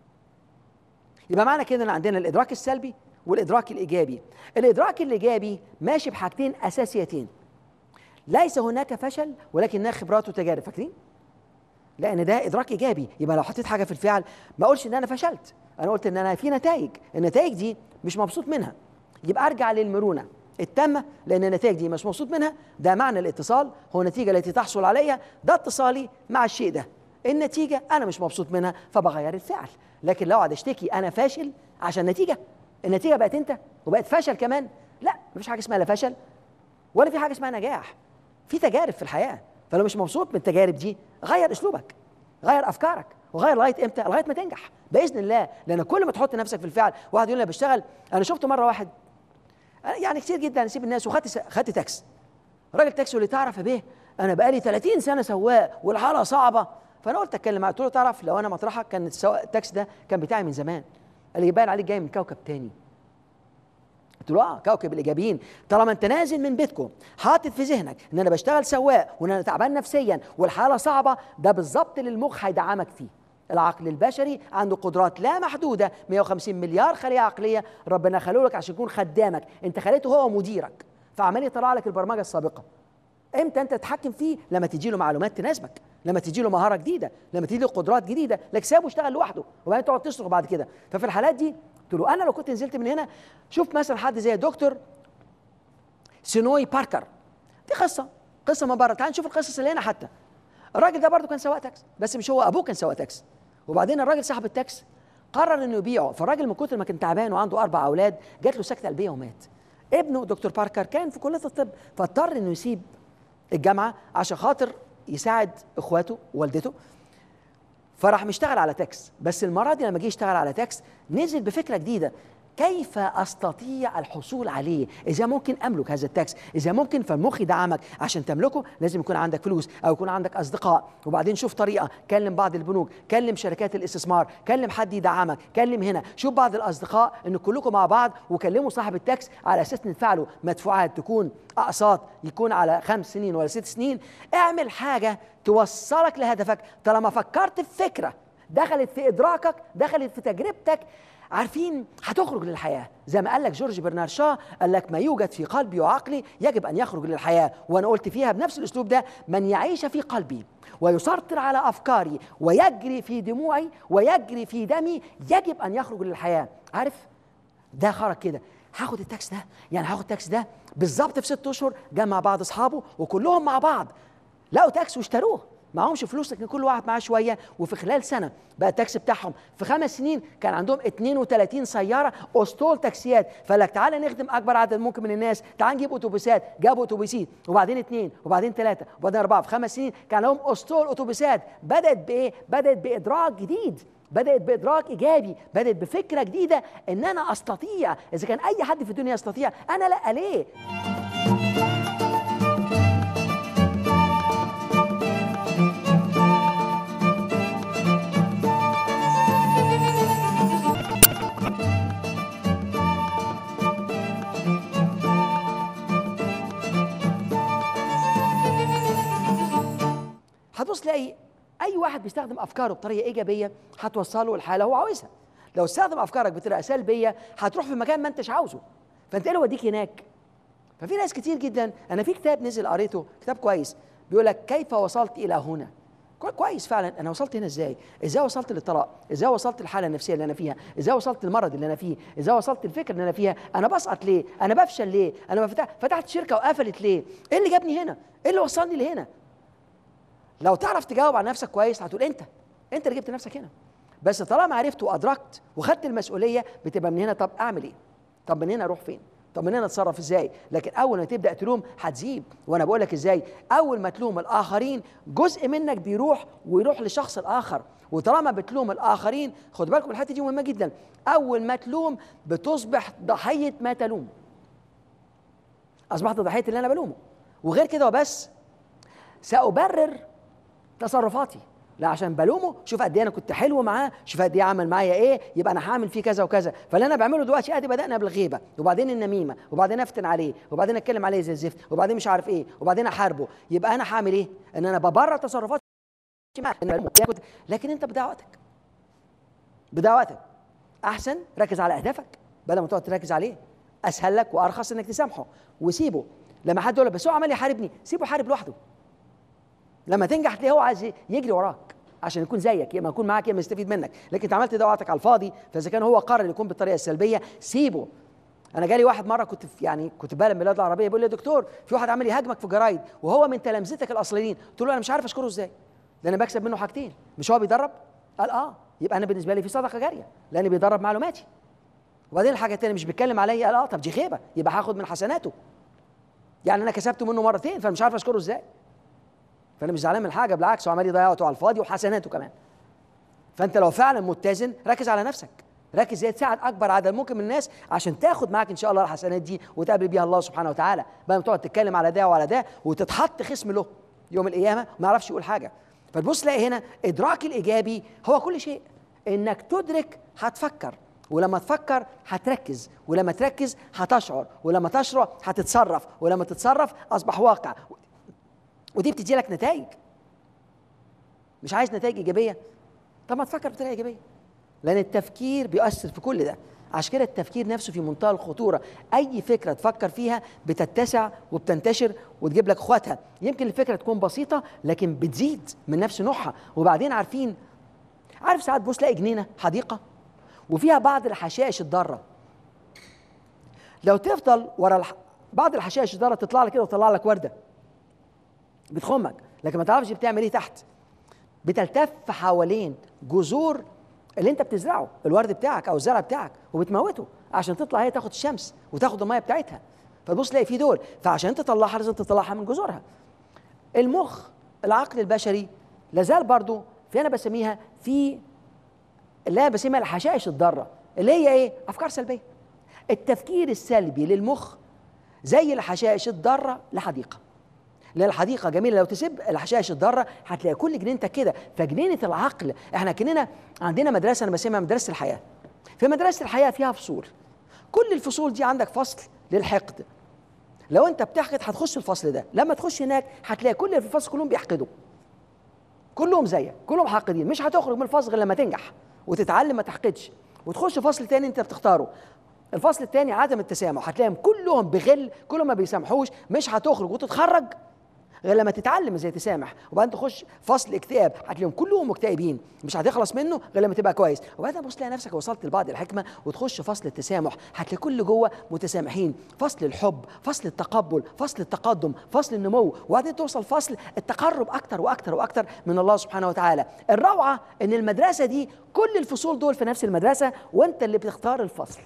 يبقى معنى كده ان عندنا الادراك السلبي والادراك الايجابي. الادراك الايجابي ماشي بحاجتين اساسيتين، ليس هناك فشل ولكنها خبرات وتجارب. فاكرين؟ لان ده ادراك ايجابي. يبقى لو حطيت حاجه في الفعل ما اقولش ان انا فشلت، انا قلت ان انا في نتائج، النتائج دي مش مبسوط منها، يبقى ارجع للمرونه التامه، لان النتائج دي مش مبسوط منها. ده معنى الاتصال، هو النتيجه التي تحصل عليها، ده اتصالي مع الشيء ده. النتيجه انا مش مبسوط منها فبغير الفعل. لكن لو اقعد اشتكي انا فاشل عشان نتيجه، النتيجه بقت انت وبقت فشل كمان، لا مفيش حاجه اسمها لا فشل ولا في حاجه اسمها نجاح. في تجارب في الحياه، فلو مش مبسوط من التجارب دي غير اسلوبك، غير افكارك، وغير لغايه امتى؟ لغايه ما تنجح باذن الله. لان كل ما تحط نفسك في الفعل. واحد يقول لي بشتغل، انا شفت مره واحد يعني كتير جدا اسيب الناس وخدت خدت تاكسي. راجل تاكسي اللي تعرف يا بيه انا بقالي ثلاثين سنه سواق والحاله صعبه. فانا قلت اتكلم معاه، قلت له تعرف لو انا مطرحك كان التاكسي ده كان بتاعي من زمان. قال لي يبان عليك جاي من كوكب تاني. قلت له اه كوكب الايجابيين. طالما انت نازل من بيتكم حاطط في ذهنك ان انا بشتغل سواق وان انا تعبان نفسيا والحاله صعبه، ده بالظبط اللي المخ هيدعمك فيه. العقل البشري عنده قدرات لا محدوده، مئة وخمسين مليار خليه عقليه ربنا خلوه لك عشان يكون خدامك، انت خليته هو مديرك، فعمال يطلع لك البرمجه السابقه. امتى انت تتحكم فيه؟ لما تجي له معلومات تناسبك، لما تجي له مهاره جديده، لما تجي له قدرات جديده، لك سابه يشتغل لوحده وبعدين تقعد تصرخ بعد كده. ففي الحالات دي قلت له انا لو كنت نزلت من هنا، شوف مثلا حد زي دكتور سينوي باركر، دي قصه قصه من بره. تعال نشوف القصص اللي هنا. حتى الراجل ده برضه كان سواق تاكسي، بس مش هو، ابوه كان سواق تاكسي. وبعدين الراجل صاحب التاكسي قرر انه يبيعه، فالراجل من كتر ما كان تعبان وعنده اربع اولاد جات له سكته قلبيه ومات. ابنه دكتور باركر كان في كليه الطب، فاضطر انه يسيب الجامعه عشان خاطر يساعد اخواته ووالدته، فراح مشتغل على تاكس. بس المره دي لما جه يشتغل على تاكس نزل بفكره جديده، كيف استطيع الحصول عليه؟ اذا ممكن املك هذا التاكس، اذا ممكن فالمخ يدعمك. عشان تملكه لازم يكون عندك فلوس او يكون عندك اصدقاء، وبعدين شوف طريقه، كلم بعض البنوك، كلم شركات الاستثمار، كلم حد يدعمك، كلم هنا، شوف بعض الاصدقاء ان كلكم مع بعض، وكلموا صاحب التاكس على اساس ندفع له مدفوعات تكون اقساط، يكون على خمس سنين ولا ست سنين. اعمل حاجه توصلك لهدفك. طالما فكرت في فكره دخلت في ادراكك، دخلت في تجربتك، عارفين هتخرج للحياه. زي ما قال لك جورج برنارد شا، قال لك ما يوجد في قلبي وعقلي يجب ان يخرج للحياه. وانا قلت فيها بنفس الاسلوب ده، من يعيش في قلبي ويسيطر على افكاري ويجري في دموعي ويجري في دمي يجب ان يخرج للحياه. عارف ده خرج كده، هاخد التاكس ده، يعني هاخد التاكس ده بالظبط في ست اشهر. جمع بعض اصحابه وكلهم مع بعض لقوا تاكس واشتروه. معهمش فلوس لكن كل واحد معاه شويه، وفي خلال سنه بقى التاكسي بتاعهم في خمس سنين كان عندهم اثنين وثلاثين سياره اسطول تاكسيات. فقال لك تعالى نخدم اكبر عدد ممكن من الناس، تعالى نجيب اتوبيسات. جابوا اتوبيسين وبعدين اثنين وبعدين ثلاثه وبعدين اربعه. في خمس سنين كان لهم اسطول اتوبيسات. بدات بايه؟ بدات بادراك جديد، بدات بادراك ايجابي، بدات بفكره جديده ان انا استطيع. اذا كان اي حد في الدنيا يستطيع، انا لا ليه؟ هتبص تلاقي اي واحد بيستخدم افكاره بطريقه ايجابيه هتوصله الحاله هو عاوزها. لو استخدم افكارك بطريقه سلبيه هتروح في مكان ما انتش عاوزه. فانت ايه اللي وديك هناك؟ ففي ناس كتير جدا، انا في كتاب نزل قريته، كتاب كويس، بيقول لك كيف وصلت الى هنا. كويس فعلا، انا وصلت هنا ازاي؟ ازاي وصلت للطلاق؟ ازاي وصلت للحاله النفسيه اللي انا فيها؟ ازاي وصلت للمرض اللي انا فيه؟ ازاي وصلت للفكره اللي انا فيها؟ انا بسقط ليه؟ انا بفشل ليه؟ انا فتحت فتحت شركه وقفلت ليه؟ ايه اللي جابني هنا؟ ايه اللي وصلني لهنا؟ لو تعرف تجاوب على نفسك كويس هتقول انت انت اللي جبت نفسك هنا. بس طالما عرفت وادركت وخدت المسؤوليه، بتبقى من هنا طب اعمل ايه؟ طب من هنا اروح فين؟ طب من هنا اتصرف ازاي؟ لكن اول ما تبدا تلوم هتزيد. وانا بقول لك ازاي، اول ما تلوم الاخرين جزء منك بيروح ويروح للشخص الاخر. وطالما بتلوم الاخرين، خد بالكم الحته دي مهمه جدا، اول ما تلوم بتصبح ضحيه ما تلوم. اصبحت ضحيه اللي انا بلومه. وغير كده وبس، سأبرر تصرفاتي. لا عشان بلومه، شوف قد ايه انا كنت حلو معاه، شوف قد ايه عمل معايا ايه، يبقى انا هعمل فيه كذا وكذا. فاللي انا بعمله دلوقتي ادي بدانا بالغيبه، وبعدين النميمه، وبعدين افتن عليه، وبعدين اتكلم عليه زي الزفت، وبعدين مش عارف ايه، وبعدين احاربه. يبقى انا هعمل ايه؟ ان انا ببرر تصرفاتي معاه. لكن انت بدعوتك بدعوتك احسن ركز على اهدافك بدل ما تقعد تركز عليه. اسهل لك وارخص انك تسامحه وسيبه. لما حد يقول لك بس هو عمال يحاربني، سيبه يحارب لوحده. لما تنجح تلاقيه هو عايز يجري وراك عشان يكون زيك، يا اما يكون معاك يا اما يستفيد منك. لكن انت عملت دعواتك على الفاضي. فاذا كان هو قرر يكون بالطريقه السلبيه، سيبه. انا جالي واحد مره كنت في يعني كنت بالي من البلاد العربيه، بيقول لي يا دكتور في واحد عمال يهاجمك في الجرايد وهو من تلامذتك الاصليين. قلت له انا مش عارف اشكره ازاي، لان انا بكسب منه حاجتين. مش هو بيدرب؟ قال اه، يبقى انا بالنسبه لي في صدقه جاريه لان بيدرب معلوماتي. وبعدين الحاجه الثانيه مش بيتكلم عليا، قال اه طب دي خيبه، يبقى هاخد من حسناته. يعني انا كسبته منه مرتين، فانا مش عارف اشكره ازاي. فانا مش زعلان من حاجه، بالعكس هو عمال يضيع وقته على الفاضي وحسناته كمان. فانت لو فعلا متزن ركز على نفسك، ركز ازاي تساعد اكبر عدد ممكن من الناس عشان تاخد معاك ان شاء الله الحسنات دي وتقابل بيها الله سبحانه وتعالى، بدل ما تقعد تتكلم على ده وعلى ده وتتحط خصم له يوم القيامه ما يعرفش يقول حاجه. فتبص تلاقي هنا ادراك الايجابي هو كل شيء. انك تدرك هتفكر، ولما تفكر هتركز، ولما تركز هتشعر، ولما تشعر هتتصرف، ولما تتصرف اصبح واقع. ودي بتدي لك نتائج. مش عايز نتائج ايجابيه؟ طب ما تفكر بطريقه ايجابيه، لان التفكير بيؤثر في كل ده. عشان كده التفكير نفسه في منتهى الخطوره. اي فكره تفكر فيها بتتسع وبتنتشر وتجيب لك اخواتها. يمكن الفكره تكون بسيطه لكن بتزيد من نفس نوعها. وبعدين عارفين، عارف ساعات بص تلاقي جنينه حديقه وفيها بعض الحشائش الضاره. لو تفضل ورا الح... بعض الحشائش الضاره تطلع لك كده وتطلع لك ورده، بتخمك، لكن ما تعرفش بتعمل ايه تحت. بتلتف حوالين جذور اللي انت بتزرعه، الورد بتاعك او الزرع بتاعك، وبتموته عشان تطلع هي تاخد الشمس وتاخد الميه بتاعتها. فتبص تلاقي في دول، فعشان تطلعها لازم تطلعها من جذورها. المخ، العقل البشري لازال برضو في، انا بسميها في اللي انا بسميها الحشائش الضاره، اللي هي ايه؟ افكار سلبيه. التفكير السلبي للمخ زي الحشائش الضاره لحديقه. لان الحديقه جميله، لو تسيب الحشائش الضاره هتلاقي كل جنينتك كده. فجنينه العقل، احنا كننا عندنا مدرسه انا بسميها مدرسه الحياه. في مدرسه الحياه فيها فصول، كل الفصول دي عندك فصل للحقد. لو انت بتحقد هتخش الفصل ده، لما تخش هناك هتلاقي كل اللي في الفصل كلهم بيحقدوا، كلهم زيك، كلهم حاقدين. مش هتخرج من الفصل غير لما تنجح وتتعلم ما تحقدش وتخش فصل تاني انت بتختاره. الفصل التاني عدم التسامح، هتلاقيهم كلهم بغل، كلهم ما بيسامحوش. مش هتخرج وتتخرج غير لما تتعلم ازاي تسامح. وبعدين تخش فصل اكتئاب، هتلاقيهم كلهم مكتئبين، مش هتخلص منه غير لما تبقى كويس. وبعدين تبص تلاقي نفسك وصلت لبعض الحكمه وتخش فصل التسامح، هتلاقي كل جوه متسامحين. فصل الحب، فصل التقبل، فصل التقدم، فصل النمو. وبعدين توصل فصل التقرب اكتر واكتر واكتر من الله سبحانه وتعالى. الروعه ان المدرسه دي كل الفصول دول في نفس المدرسه، وانت اللي بتختار الفصل.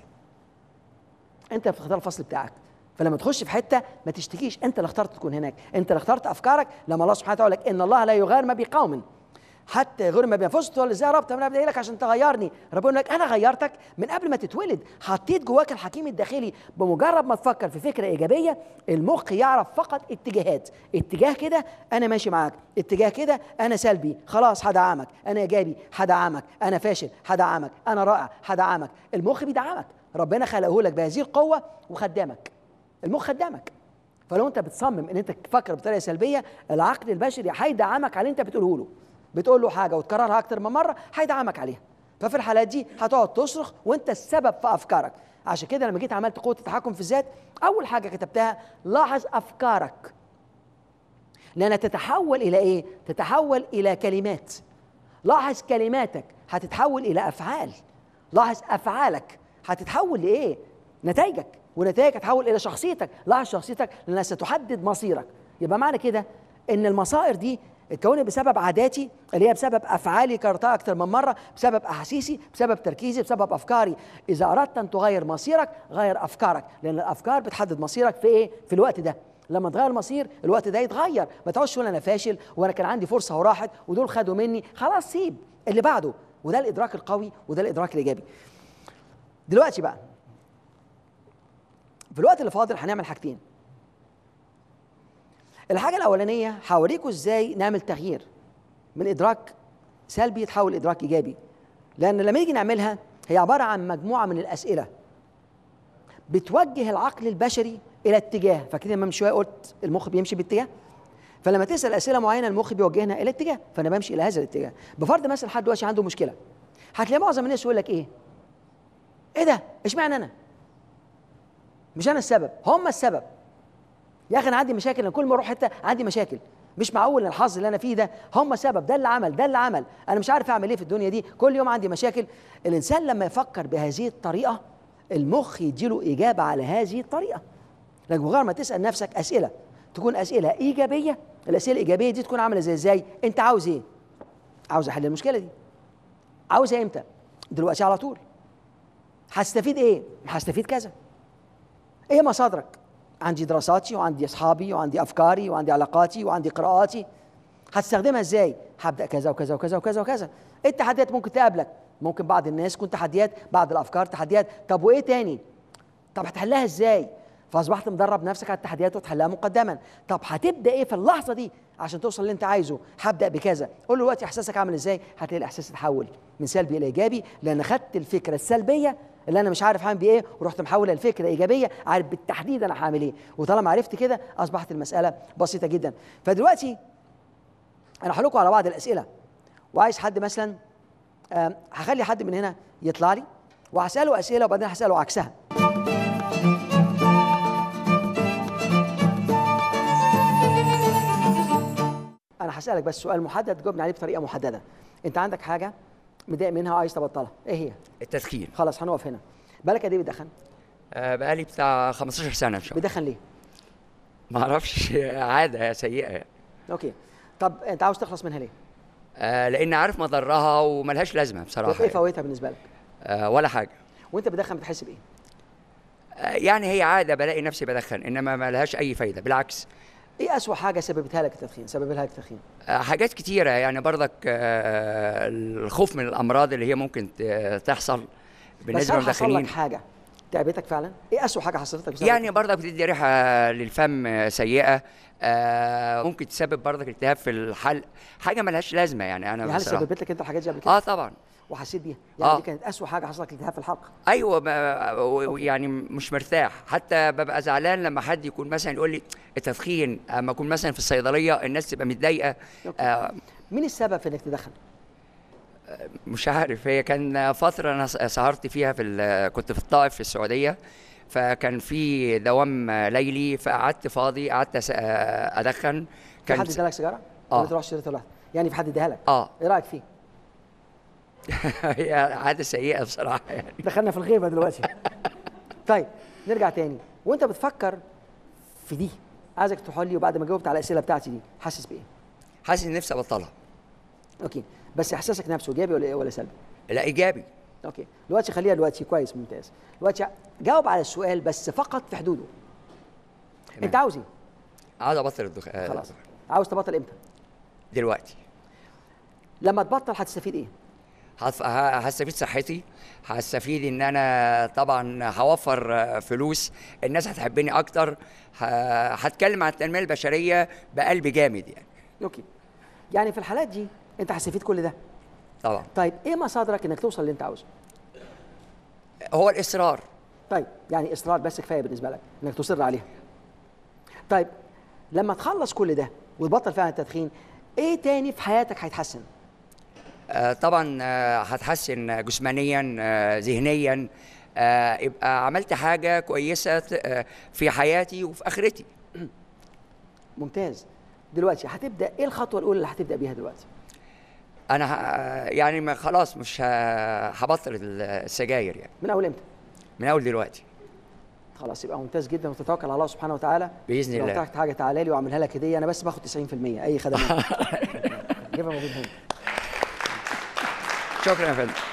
انت بتختار الفصل بتاعك. فلما تخش في حته ما تشتكيش، انت اللي اخترت تكون هناك، انت اللي اخترت افكارك. لما الله سبحانه وتعالى يقول لك ان الله لا يغير ما بقوم حتى يغير ما بانفسهم، تقول ازاي يا رب؟ طب انا بدعي لك عشان تغيرني. ربنا يقول لك انا غيرتك من قبل ما تتولد، حطيت جواك الحكيم الداخلي. بمجرد ما تفكر في فكره ايجابيه المخ يعرف فقط اتجاهات، اتجاه كده انا ماشي معاك، اتجاه كده انا سلبي، خلاص هدعمك، انا ايجابي هدعمك، انا فاشل هدعمك، انا رائع هدعمك. المخ بيدعمك، ربنا خلقه لك بهذه القوه وخدامك. المخ خدامك. فلو انت بتصمم ان انت تفكر بطريقه سلبيه، العقل البشري هيدعمك على اللي انت بتقوله له. بتقول له حاجه وتكررها اكتر من مره هيدعمك عليها. ففي الحالات دي هتقعد تصرخ وانت السبب في افكارك. عشان كده لما جيت عملت قوه التحكم في الذات، اول حاجه كتبتها لاحظ افكارك، لانها تتحول الى ايه؟ تتحول الى كلمات. لاحظ كلماتك هتتحول الى افعال. لاحظ افعالك هتتحول لايه؟ نتائجك، ونتائجك هتحول الى شخصيتك. لاحظ شخصيتك لانها ستحدد مصيرك. يبقى معنى كده ان المصائر دي اتكونت بسبب عاداتي اللي هي بسبب افعالي كررتها اكتر من مره، بسبب احاسيسي، بسبب تركيزي، بسبب افكاري. اذا اردت ان تغير مصيرك غير افكارك، لان الافكار بتحدد مصيرك في ايه؟ في الوقت ده. لما تغير المصير الوقت ده يتغير. ما تقعدش تقول انا فاشل وانا كان عندي فرصه وراحت ودول خدوا مني، خلاص سيب اللي بعده. وده الادراك القوي وده الادراك الايجابي. دلوقتي بقى في الوقت اللي فاضل هنعمل حاجتين. الحاجة الأولانية هوريكم ازاي نعمل تغيير من إدراك سلبي يتحول إدراك إيجابي. لأن لما نيجي نعملها هي عبارة عن مجموعة من الأسئلة بتوجه العقل البشري إلى اتجاه. فكده من شوية قلت المخ بيمشي باتجاه، فلما تسأل أسئلة معينة المخ بيوجهنا إلى اتجاه، فأنا بمشي إلى هذا الاتجاه. بفرض مثلا حد دلوقتي عنده مشكلة، هتلاقي معظم الناس يقول لك إيه؟ إيه ده؟ إشمعنى أنا؟ مش أنا السبب، هم السبب. يا اخي انا عندي مشاكل، انا كل ما اروح حته عندي مشاكل، مش معقول الحظ اللي انا فيه ده هم سبب، ده اللي عمل، ده اللي عمل، انا مش عارف اعمل ايه في الدنيا دي، كل يوم عندي مشاكل. الانسان لما يفكر بهذه الطريقه المخ يديله اجابه على هذه الطريقه. لكن مجرد ما تسال نفسك اسئله تكون اسئله ايجابيه، الاسئله الايجابيه دي تكون عامله زي ازاي؟ انت عاوز ايه؟ عاوز احل المشكله دي. عاوزها امتى؟ دلوقتي على طول. هستفيد ايه؟ هستفيد كذا. ايه مصادرك؟ عندي دراساتي وعندي اصحابي وعندي افكاري وعندي علاقاتي وعندي قراءاتي. هتستخدمها ازاي؟ هبدا كذا وكذا وكذا وكذا وكذا. ايه التحديات ممكن تقابلك؟ ممكن بعض الناس تكون تحديات، بعض الافكار تحديات. طب وايه تاني؟ طب هتحلها ازاي؟ فاصبحت مدرب نفسك على التحديات وتحلها مقدما. طب هتبدا ايه في اللحظه دي عشان توصل اللي انت عايزه؟ هبدا بكذا. قول له دلوقتي احساسك عامل ازاي؟ هتلاقي الاحساس اتحول من سلبي الى ايجابي، لان خدت الفكره السلبيه اللي انا مش عارف هعمل بيه ايه ورحت محولها لفكره ايجابيه عارف بالتحديد انا هعمل ايه. وطالما عرفت كده اصبحت المساله بسيطه جدا. فدلوقتي انا هقول لكم على بعض الاسئله، وعايز حد مثلا هخلي حد من هنا يطلع لي وهساله اسئله وبعدين هساله عكسها. انا هسالك بس سؤال محدد تجاوبني عليه بطريقه محدده. انت عندك حاجه متضايق منها وعايز تبطلها، ايه هي؟ التدخين. خلاص هنقف هنا. بالك قد ايه بتدخن؟ آه بقالي بتاع خمستاشر سنه ان شاء الله. بتدخن ليه؟ ما اعرفش، عاده سيئه. اوكي. طب انت عاوز تخلص منها ليه؟ آه لان عارف مضرها وملهاش لازمه بصراحه. طب ايه فوائدها بالنسبه لك؟ آه ولا حاجه. وانت بتدخن بتحس بايه؟ آه يعني هي عاده، بلاقي نفسي بدخن انما ما لهاش اي فايده، بالعكس. ايه اسوأ حاجه سببتها لك التدخين؟ سبب لها التدخين؟ آه حاجات كتيره يعني برضك، آه الخوف من الامراض اللي هي ممكن ت- تحصل بالنسبه بس هل حصل لك للمدخنين. حاجه تعبتك فعلا؟ ايه اسوأ حاجه حصلت لك بسبب يعني التدخين؟ برضك بتدي ريحه للفم سيئه، آه ممكن تسبب برضك التهاب في الحلق، حاجه ملهاش لازمه يعني. انا يعني هل بصراحه سببت لك انت الحاجات دي قبل كده؟ اه طبعا. وحسيت بيها؟ يعني آه. دي كانت اسوأ حاجه حصلت لك، التهاب في الحلق؟ ايوه، ب- و- يعني مش مرتاح، حتى ببقى زعلان لما حد يكون مثلا يقول لي التدخين، اما اكون مثلا في الصيدليه الناس تبقى متضايقه. أوكي. آه مين السبب في انك تدخن؟ مش عارف، هي كان فتره انا س- سهرت فيها في ال- كنت في الطائف في السعوديه، فكان في دوام ليلي، فقعدت فاضي، قعدت أس- ادخن. في كان حد ادالك سيجاره؟ آه. ولا تروح اشتريتها لوحدك؟ يعني في حد اداها لك؟ اه ايه رايك فيه؟ هي عاده سيئه بصراحه يعني. دخلنا في الغيبه دلوقتي. طيب نرجع تاني، وانت بتفكر في دي عايزك تقول لي، وبعد ما جاوبت على الاسئله بتاعتي دي حاسس بايه؟ حاسس ان نفسي ابطلها. اوكي، بس احساسك نفسه ايجابي ولا ولا سلبي؟ لا، ايجابي. اوكي، دلوقتي خليها دلوقتي كويس، ممتاز. دلوقتي جاوب على السؤال بس فقط في حدوده. تمام. انت عاوز ايه؟ عاوز ابطل الدخان. خلاص، عاوز تبطل امتى؟ دلوقتي. لما تبطل هتستفيد ايه؟ هتف- ه- هستفيد صحتي، هستفيد ان انا طبعا هوفر آه، فلوس، الناس هتحبني اكتر، ه- هتكلم عن التنميه البشريه بقلب جامد يعني. اوكي، يعني في الحالات دي انت هتستفيد كل ده. طبعا. طيب ايه مصادرك انك توصل اللي انت عاوزه؟ هو الاصرار. طيب يعني اصرار بس كفايه بالنسبه لك انك تصر عليها. طيب لما تخلص كل ده وتبطل فعلا التدخين، ايه تاني في حياتك هيتحسن؟ آه، طبعا آه، هتحسن جسمانيا، آه، ذهنيا، آه، يبقى عملت حاجه كويسه ت- آه، في حياتي وفي اخرتي. ممتاز. دلوقتي هتبدا ايه الخطوه الاولى اللي هتبدا بيها دلوقتي؟ انا ه- يعني ما خلاص مش ه- هبطل السجاير يعني من اول امتى؟ من اول دلوقتي. خلاص يبقى ممتاز جدا، وتتوكل على الله سبحانه وتعالى. بإذن لو الله. احتجت حاجه تعالى لي واعملها لك هديه، انا بس باخد تسعين في المية اي خدمات. جيبها موجود هنا. شكرا يا فندم.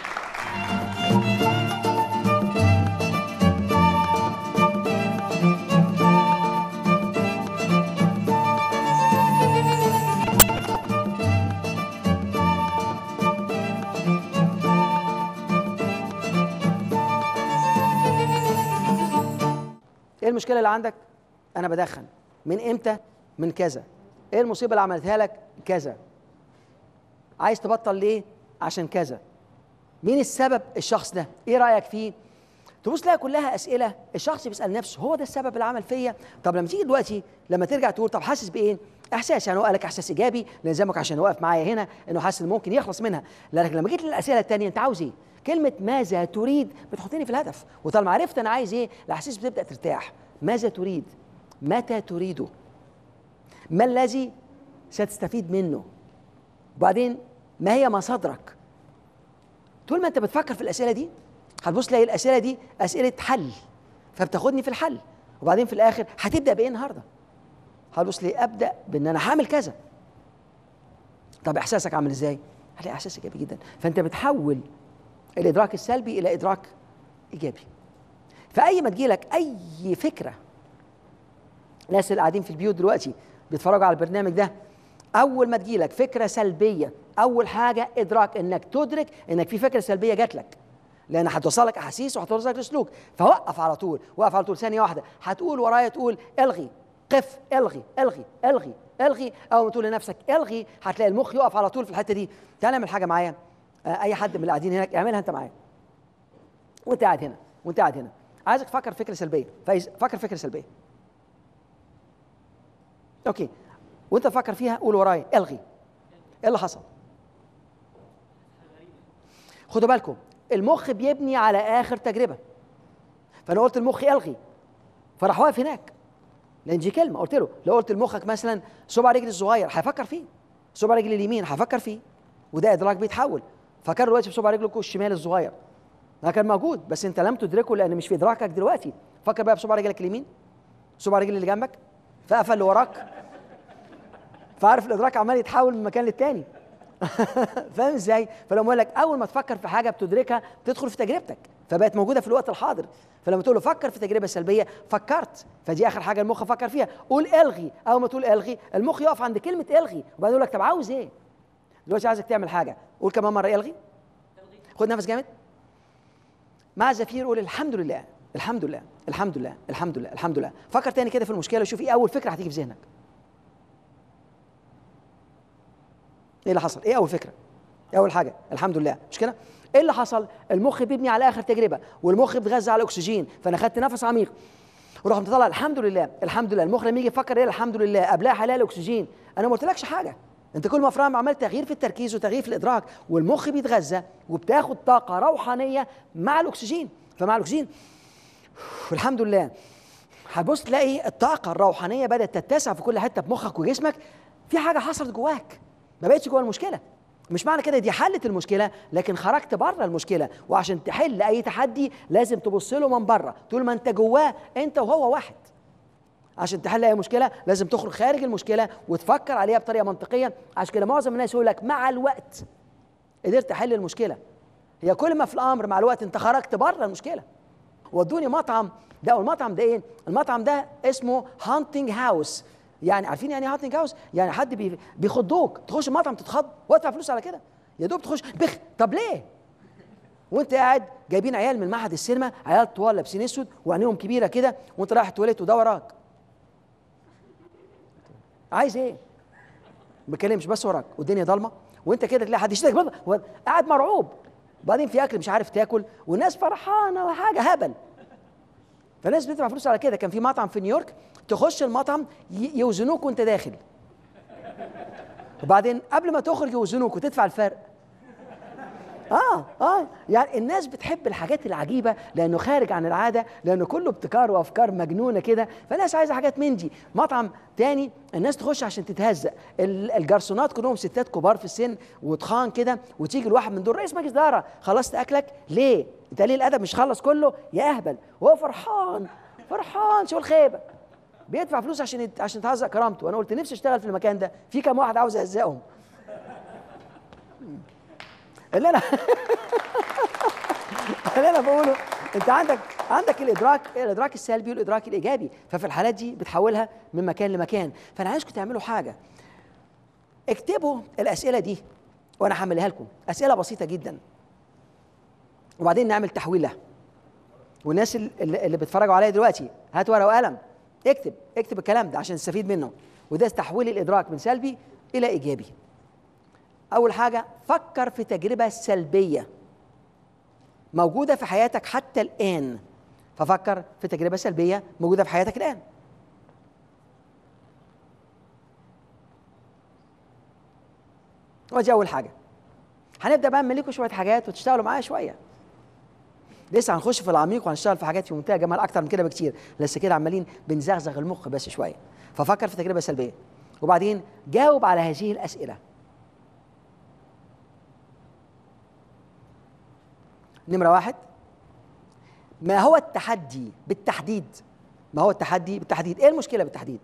ايه المشكله اللي عندك؟ انا بدخن. من امتى؟ من كذا. ايه المصيبه اللي عملتها لك؟ كذا. عايز تبطل ليه؟ عشان كذا. مين السبب؟ الشخص ده. ايه رايك فيه؟ تبص تلاقي كلها اسئله الشخص بيسال نفسه، هو ده السبب اللي عمل فيا؟ طب لما تيجي دلوقتي لما ترجع تقول طب حاسس بايه؟ احساس، يعني هو قال لك احساس ايجابي لازمك عشان واقف معايا هنا انه حاسس انه ممكن يخلص منها. لكن لما جيت للاسئله الثانيه، انت عاوز ايه؟ كلمه ماذا تريد بتحطني في الهدف، وطالما عرفت انا عايز ايه الاحاسيس بتبدا ترتاح. ماذا تريد؟ متى تريده؟ ما الذي ستستفيد منه؟ وبعدين ما هي مصادرك؟ طول ما انت بتفكر في الاسئله دي هتبص تلاقي الاسئله دي اسئله حل، فبتاخدني في الحل. وبعدين في الاخر هتبدا بايه النهارده؟ هتبص لي ابدا بان انا هعمل كذا. طب احساسك عامل ازاي؟ هلاقي احساس ايجابي جدا. فانت بتحول الادراك السلبي الى ادراك ايجابي. فاي ما تجيلك اي فكره، الناس اللي قاعدين في البيوت دلوقتي بيتفرجوا على البرنامج ده، اول ما تجيلك فكره سلبيه، اول حاجه ادراك انك تدرك انك في فكره سلبيه جات لك، لان هتوصلك احاسيس وهتوصلك لسلوك. فوقف على طول، وقف على طول ثانيه واحده. هتقول ورايا تقول الغي، قف، الغي الغي الغي الغي. اول ما تقول لنفسك الغي هتلاقي المخ يقف على طول في الحته دي. تعال نعمل حاجه معايا، آه اي حد من اللي قاعدين هناك اعملها انت معايا وانت قاعد هنا وانت قاعد هنا. عايزك تفكر فكره سلبيه. فايز فكر فكره سلبيه. اوكي، وانت تفكر فيها قول ورايا الغي. ايه اللي حصل؟ خدوا بالكم، المخ بيبني على اخر تجربه. فانا قلت المخ الغي، فراح واقف هناك، لان دي كلمه قلت له. لو قلت لمخك مثلا صبع رجلي الصغير هيفكر فيه، صبع رجلي اليمين هيفكر فيه، وده ادراك بيتحول. فكر دلوقتي في صبع رجلك الشمال الصغير، ده كان موجود بس انت لم تدركه لان مش في ادراكك دلوقتي. فكر بقى بصبع رجلك اليمين، صبع رجلي اللي جنبك، فقفل اللي وراك، فعارف الادراك عمال يتحول من مكان للتاني. فاهم ازاي؟ فلما اقول لك اول ما تفكر في حاجه بتدركها بتدخل في تجربتك، فبقت موجوده في الوقت الحاضر. فلما تقول له فكر في تجربه سلبيه، فكرت، فدي اخر حاجه المخ فكر فيها. قول الغي، اول ما تقول الغي المخ يقف عند كلمه الغي، وبعدين يقول لك طب عاوز ايه؟ دلوقتي عايزك تعمل حاجه، قول كمان مره الغي. خد نفس جامد مع زفير، قول الحمد لله الحمد لله الحمد لله الحمد لله الحمد لله. فكر تاني كده في المشكله وشوف ايه اول فكره هتيجي في ذهنك. ايه اللي حصل؟ ايه اول فكره؟ ايه اول حاجه؟ الحمد لله، مش كده؟ ايه اللي حصل؟ المخ بيبني على اخر تجربه، والمخ بيتغذى على الاكسجين، فانا خدت نفس عميق وراح مطلع الحمد لله الحمد لله. المخ لما يجي يفكر ايه الحمد لله قبلها هيلاقي الاكسجين. انا ما قلتلكش حاجه، انت كل ما فاهم عملت تغيير في التركيز وتغيير في الادراك، والمخ بيتغذى وبتاخد طاقه روحانيه مع الاكسجين. فمع الاكسجين والحمد لله هتبص تلاقي الطاقه الروحانيه بدات تتسع في كل حته في مخك وجسمك. في حاجه حصلت جواك، ما بقتش جوا المشكله. مش معنى كده دي حلت المشكله، لكن خرجت بره المشكله. وعشان تحل اي تحدي لازم تبص له من بره، طول ما انت جواه انت وهو واحد. عشان تحل اي مشكله لازم تخرج خارج المشكله وتفكر عليها بطريقه منطقيه. عشان كده معظم الناس يقول لك مع الوقت قدرت احل المشكله. هي كل ما في الامر مع الوقت انت خرجت بره المشكله. ودوني مطعم ده، والمطعم ده ايه؟ المطعم ده اسمه هانتنج هاوس. يعني عارفين يعني ايه هانتنج هاوس؟ يعني حد بي بيخضوك، تخش المطعم تتخض وادفع فلوس على كده، يا دوب تخش بخ. طب ليه؟ وانت قاعد جايبين عيال من معهد السينما، عيال طوال لابسين اسود وعينيهم كبيره كده، وانت رايح التواليت وده وراك. عايز ايه؟ ما بتكلمش بس وراك والدنيا ضلمه، وانت كده تلاقي حد يشتكي برضه قاعد مرعوب. بعدين في اكل مش عارف تاكل، والناس فرحانه وحاجه هبل. فالناس بتدفع فلوس على كده. كان في مطعم في نيويورك تخش المطعم يوزنوك وانت داخل، وبعدين قبل ما تخرج يوزنوك وتدفع الفرق. اه اه يعني الناس بتحب الحاجات العجيبه لانه خارج عن العاده، لانه كله ابتكار وافكار مجنونه كده، فالناس عايزه حاجات من دي. مطعم تاني الناس تخش عشان تتهزق، الجرسونات كلهم ستات كبار في السن وتخان كده، وتيجي الواحد من دول رئيس مجلس اداره، خلصت اكلك ليه؟ انت ليه الادب مش خلص كله يا اهبل؟ وهو فرحان فرحان شو الخيبه، بيدفع فلوس عشان يت... عشان تهزق كرامته. وانا قلت نفسي اشتغل في المكان ده، في كام واحد عاوز اهزقهم. اللي انا اللي انا بقوله انت عندك عندك الادراك الادراك السلبي والادراك الايجابي، ففي الحالات دي بتحولها من مكان لمكان. فانا عايزكم تعملوا حاجه، اكتبوا الاسئله دي وانا هحملها لكم، اسئله بسيطه جدا، وبعدين نعمل تحويل لها. والناس اللي, اللي بيتفرجوا عليا دلوقتي هات ورقه وقلم، اكتب اكتب الكلام ده عشان تستفيد منه. وده تحويل الادراك من سلبي الى ايجابي. أول حاجة فكر في تجربة سلبية موجودة في حياتك حتى الآن، ففكر في تجربة سلبية موجودة في حياتك الآن. ودي أول حاجة. هنبدأ بقى نملكوا شوية حاجات وتشتغلوا معايا شوية. لسه هنخش في العميق وهنشتغل في حاجات في منتهى الجمال أكتر من كده بكتير، لسه كده عمالين بنزغزغ المخ بس شوية. ففكر في تجربة سلبية، وبعدين جاوب على هذه الأسئلة. نمرة واحد، ما هو التحدي بالتحديد؟ ما هو التحدي بالتحديد؟ ايه المشكلة بالتحديد؟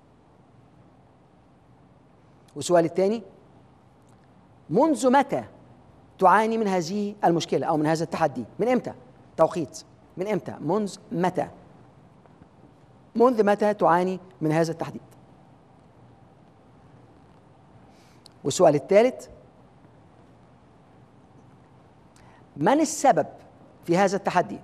والسؤال الثاني، منذ متى تعاني من هذه المشكلة أو من هذا التحدي؟ من إمتى؟ توقيت، من إمتى؟ منذ متى؟ منذ متى تعاني من هذا التحديد؟ والسؤال الثالث، من السبب في هذا التحدي؟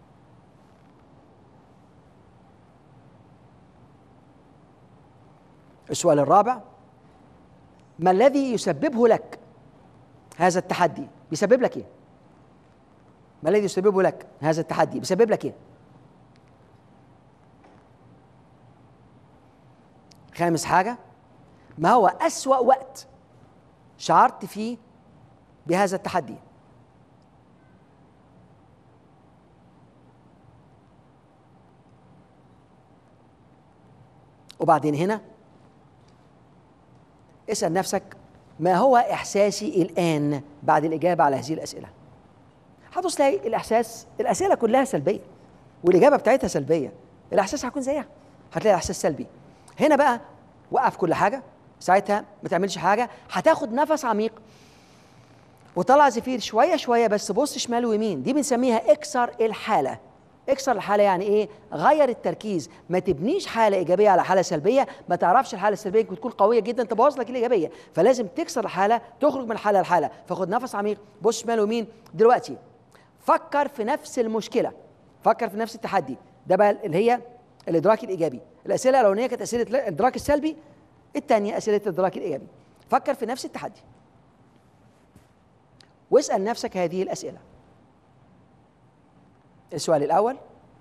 السؤال الرابع، ما الذي يسببه لك هذا التحدي؟ بيسبب لك ايه؟ ما الذي يسببه لك هذا التحدي؟ بيسبب لك ايه؟ خامس حاجة، ما هو أسوأ وقت شعرت فيه بهذا التحدي؟ وبعدين هنا اسأل نفسك، ما هو إحساسي الآن بعد الإجابة على هذه الأسئلة؟ هتبص تلاقي الإحساس، الأسئلة كلها سلبية والإجابة بتاعتها سلبية، الإحساس هيكون زيها، هتلاقي الإحساس سلبي. هنا بقى وقف كل حاجة ساعتها ما تعملش حاجه، هتاخد نفس عميق وطلع زفير شويه شويه، بس بص شمال ويمين. دي بنسميها اكسر الحاله. اكسر الحاله يعني ايه؟ غير التركيز، ما تبنيش حاله ايجابيه على حاله سلبيه، ما تعرفش الحاله السلبيه ممكن تكون قويه جدا تبوظ لك الايجابيه، فلازم تكسر الحاله، تخرج من حاله لحاله. فخد نفس عميق، بص شمال ويمين. دلوقتي فكر في نفس المشكله، فكر في نفس التحدي ده بقى اللي هي الادراك الايجابي. الاسئله الاولانيه كانت اسئله الادراك السلبي، الثانيه اسئله الادراك الايجابي. فكر في نفس التحدي واسال نفسك هذه الاسئله. السؤال الاول: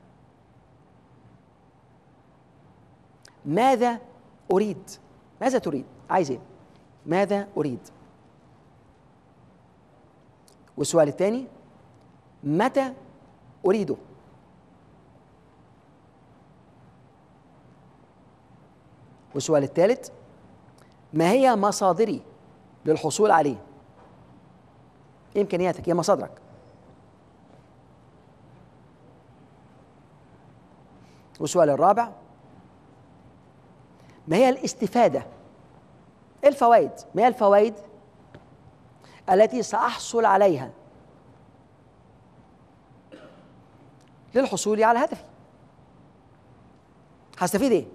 ماذا اريد؟ ماذا تريد؟ عايز ايه؟ ماذا اريد؟ والسؤال الثاني: متى اريده؟ والسؤال الثالث: ما هي مصادري للحصول عليه؟ ايه امكانياتك؟ ايه مصادرك؟ والسؤال الرابع: ما هي الاستفادة؟ ايه الفوائد؟ ما هي الفوائد التي سأحصل عليها للحصول على هدفي؟ هستفيد ايه؟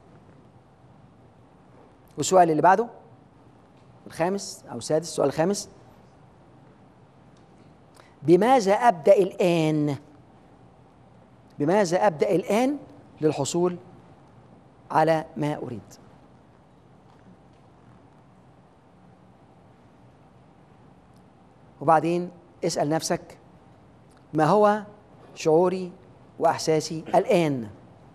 والسؤال اللي بعده الخامس او السادس، السؤال الخامس: بماذا أبدأ الآن؟ بماذا أبدأ الآن للحصول على ما أريد؟ وبعدين اسأل نفسك: ما هو شعوري وإحساسي الآن؟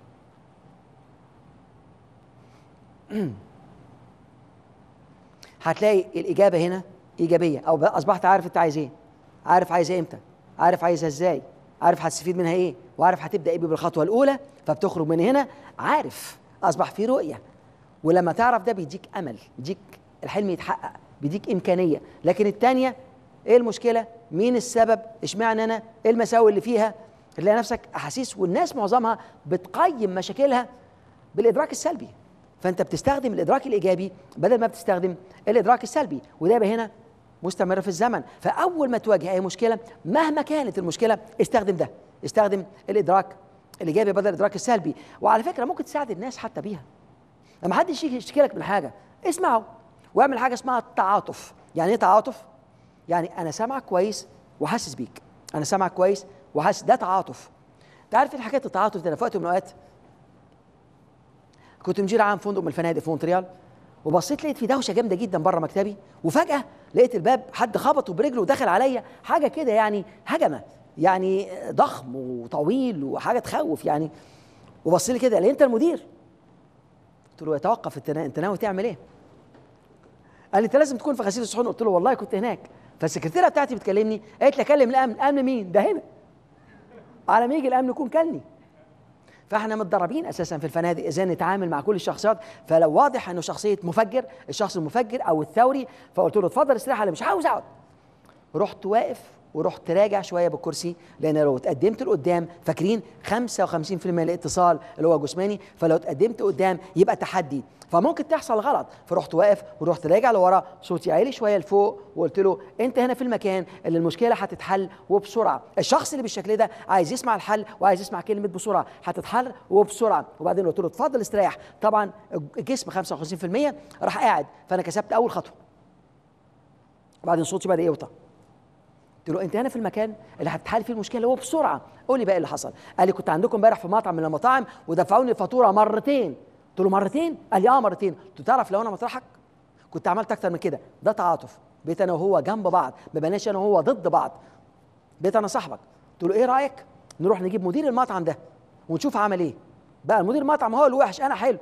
هتلاقي الإجابة هنا إيجابية، أو أصبحت عارف أنت عايز إيه، عارف عايز إيه إمتى، عارف عايزها إزاي، عارف هتستفيد منها إيه، وعارف هتبدأ إيه بالخطوة الأولى، فبتخرج من هنا عارف، أصبح في رؤية. ولما تعرف ده بيديك أمل، بيديك الحلم يتحقق، بيديك إمكانية. لكن التانية إيه المشكلة؟ مين السبب؟ إشمعنى أنا؟ إيه المساوئ اللي فيها؟ تلاقي نفسك أحاسيس، والناس معظمها بتقيم مشاكلها بالإدراك السلبي، فأنت بتستخدم الإدراك الإيجابي بدل ما بتستخدم الإدراك السلبي، وده يبقى هنا مستمر في الزمن. فأول ما تواجه أي مشكلة مهما كانت المشكلة استخدم ده، استخدم الإدراك الإيجابي بدل الإدراك السلبي. وعلى فكرة ممكن تساعد الناس حتى بيها. لما حد يشتكي لك من حاجة اسمعه واعمل حاجة اسمها التعاطف. يعني إيه تعاطف؟ يعني أنا سامعك كويس وحاسس بيك، أنا سامعك كويس وحاسس، ده تعاطف. أنت عارف حكاية التعاطف ده؟ أنا في وقت من الأوقات كنت مدير عام فندق من الفنادق في مونتريال، وبصيت لقيت في دوشه جامده جدا بره مكتبي، وفجاه لقيت الباب حد خبطه برجله ودخل عليا، حاجه كده يعني هجمه، يعني ضخم وطويل وحاجه تخوف يعني. وبص لي كده: قال لي انت المدير؟ قلت له يتوقف، انت انت ناوي تعمل ايه؟ قال لي انت لازم تكون في غسيل الصحون. قلت له والله كنت هناك. فالسكرتيره بتاعتي بتكلمني قالت لي اكلم الامن. امن مين؟ ده هنا، على ما يجي الامن يكون كلني. فاحنا متدربين اساسا في الفنادق ازاي نتعامل مع كل الشخصيات. فلو واضح انه شخصيه مفجر، الشخص المفجر او الثوري، فقلت له اتفضل استريح، انا مش عاوز اقعد. رحت واقف ورحت راجع شويه بالكرسي، لان لو اتقدمت لقدام، فاكرين خمسة وخمسين بالمئة من الاتصال اللي هو جسماني، فلو اتقدمت قدام يبقى تحدي، فممكن تحصل غلط. فرحت واقف ورحت راجع لورا، صوتي عالي شويه لفوق، وقلت له انت هنا في المكان اللي المشكله هتتحل وبسرعه. الشخص اللي بالشكل ده عايز يسمع الحل وعايز يسمع كلمه بسرعه، هتتحل وبسرعه. وبعدين قلت له اتفضل استريح. طبعا الجسم خمسة وخمسين بالمئة راح قاعد، فانا كسبت اول خطوه. وبعدين صوتي بدا يوطى. قلت له انت هنا في المكان اللي هتتحل فيه المشكله وبسرعه، قول لي بقى اللي حصل. قال لي كنت عندكم امبارح في مطعم من المطاعم ودفعوني الفاتوره مرتين. قلت له مرتين؟ قال لي اه مرتين. قلت له تعرف لو انا مطرحك كنت عملت اكتر من كده. ده تعاطف. بقيت انا وهو جنب بعض، ما بقيناش انا وهو ضد بعض، بقيت انا صاحبك. قلت له ايه رايك نروح نجيب مدير المطعم ده ونشوف عمل ايه؟ بقى المدير المطعم هو اللي وحش، انا حلو.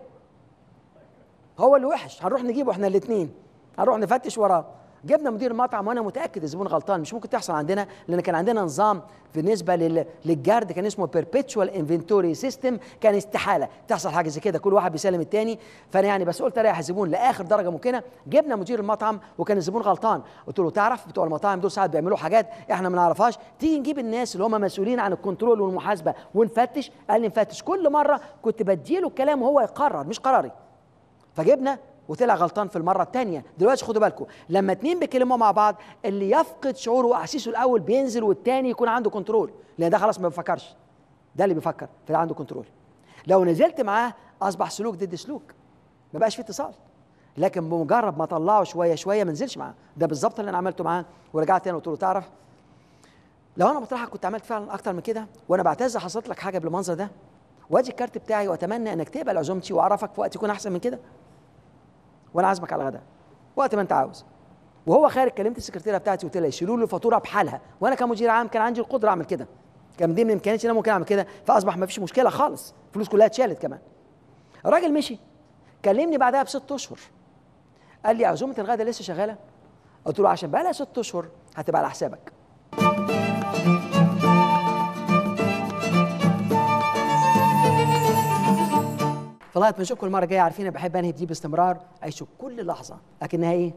هو اللي وحش، هنروح نجيبه احنا الاثنين، هنروح نفتش وراه. جبنا مدير المطعم وانا متاكد الزبون غلطان، مش ممكن تحصل عندنا، لان كان عندنا نظام بالنسبه لل... للجارد كان اسمه بيربيتشوال انفنتوري سيستم، كان استحاله تحصل حاجه زي كده، كل واحد بيسلم الثاني. فانا يعني بس قلت اريح الزبون لاخر درجه ممكنه. جبنا مدير المطعم وكان الزبون غلطان. قلت له تعرف بتوع المطاعم دول ساعات بيعملوا حاجات احنا ما نعرفهاش، تيجي نجيب الناس اللي هم مسؤولين عن الكنترول والمحاسبه ونفتش. قال لي نفتش. كل مره كنت بديله الكلام وهو يقرر مش قراري. فجبنا وطلع غلطان في المره الثانيه. دلوقتي خدوا بالكم، لما اتنين بيتكلموا مع بعض اللي يفقد شعوره واحاسيسه الاول بينزل، والتاني يكون عنده كنترول، لان ده خلاص ما بيفكرش، ده اللي بيفكر فده عنده كنترول. لو نزلت معاه اصبح سلوك ضد سلوك، ما بقاش في اتصال. لكن بمجرد ما طلعه شويه شويه ما نزلش معاه. ده بالظبط اللي انا عملته معاه. ورجعت تاني قلت له تعرف لو انا مطرحك كنت عملت فعلا اكتر من كده، وانا بعتز حصلت لك حاجه بالمنظر ده، وادي الكارت بتاعي، واتمنى انك تقبل عزومتي واعرفك في وقت يكون احسن من كده، وانا عازمك على الغداء وقت ما انت عاوز. وهو خارج كلمت السكرتيره بتاعتي وقلت لها يشيلوا له الفاتوره بحالها، وانا كمدير عام كان عندي القدره اعمل كده، كان من ضمن امكانياتي انا ممكن اعمل كده، فاصبح ما فيش مشكله خالص، الفلوس كلها اتشالت كمان. الراجل مشي، كلمني بعدها بست اشهر قال لي عزومه الغداء لسه شغاله؟ قلت له عشان بقى لها ست اشهر هتبقى على حسابك. فلغايه ما نشوفكم المره الجايه عارفين انا بحب انهي بدي باستمرار، عيشوا كل لحظه لكنها ايه؟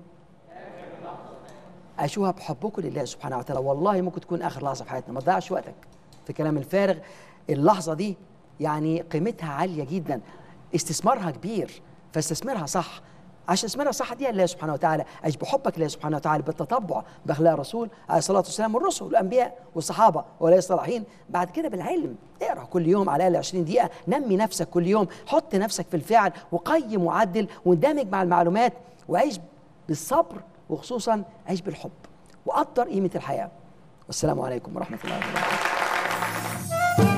عيشوها بحبكم لله سبحانه وتعالى. والله ممكن تكون اخر لحظه في حياتنا، ما تضيعش وقتك في كلام الفارغ. اللحظه دي يعني قيمتها عاليه جدا، استثمارها كبير، فاستثمرها صح. عشان استثمارها صح دي الله سبحانه وتعالى. عيش بحبك لله سبحانه وتعالى، بالتطبع باخلاق الرسول عليه الصلاه والسلام والرسل والانبياء والصحابه واولياء الصالحين. بعد كده بالعلم، اقرا كل يوم على الاقل عشرين دقيقه، نمي نفسك كل يوم، حط نفسك في الفعل وقيم وعدل واندمج مع المعلومات، وعيش بالصبر، وخصوصا عيش بالحب وقدر قيمه الحياه. والسلام عليكم ورحمه الله وبركاته.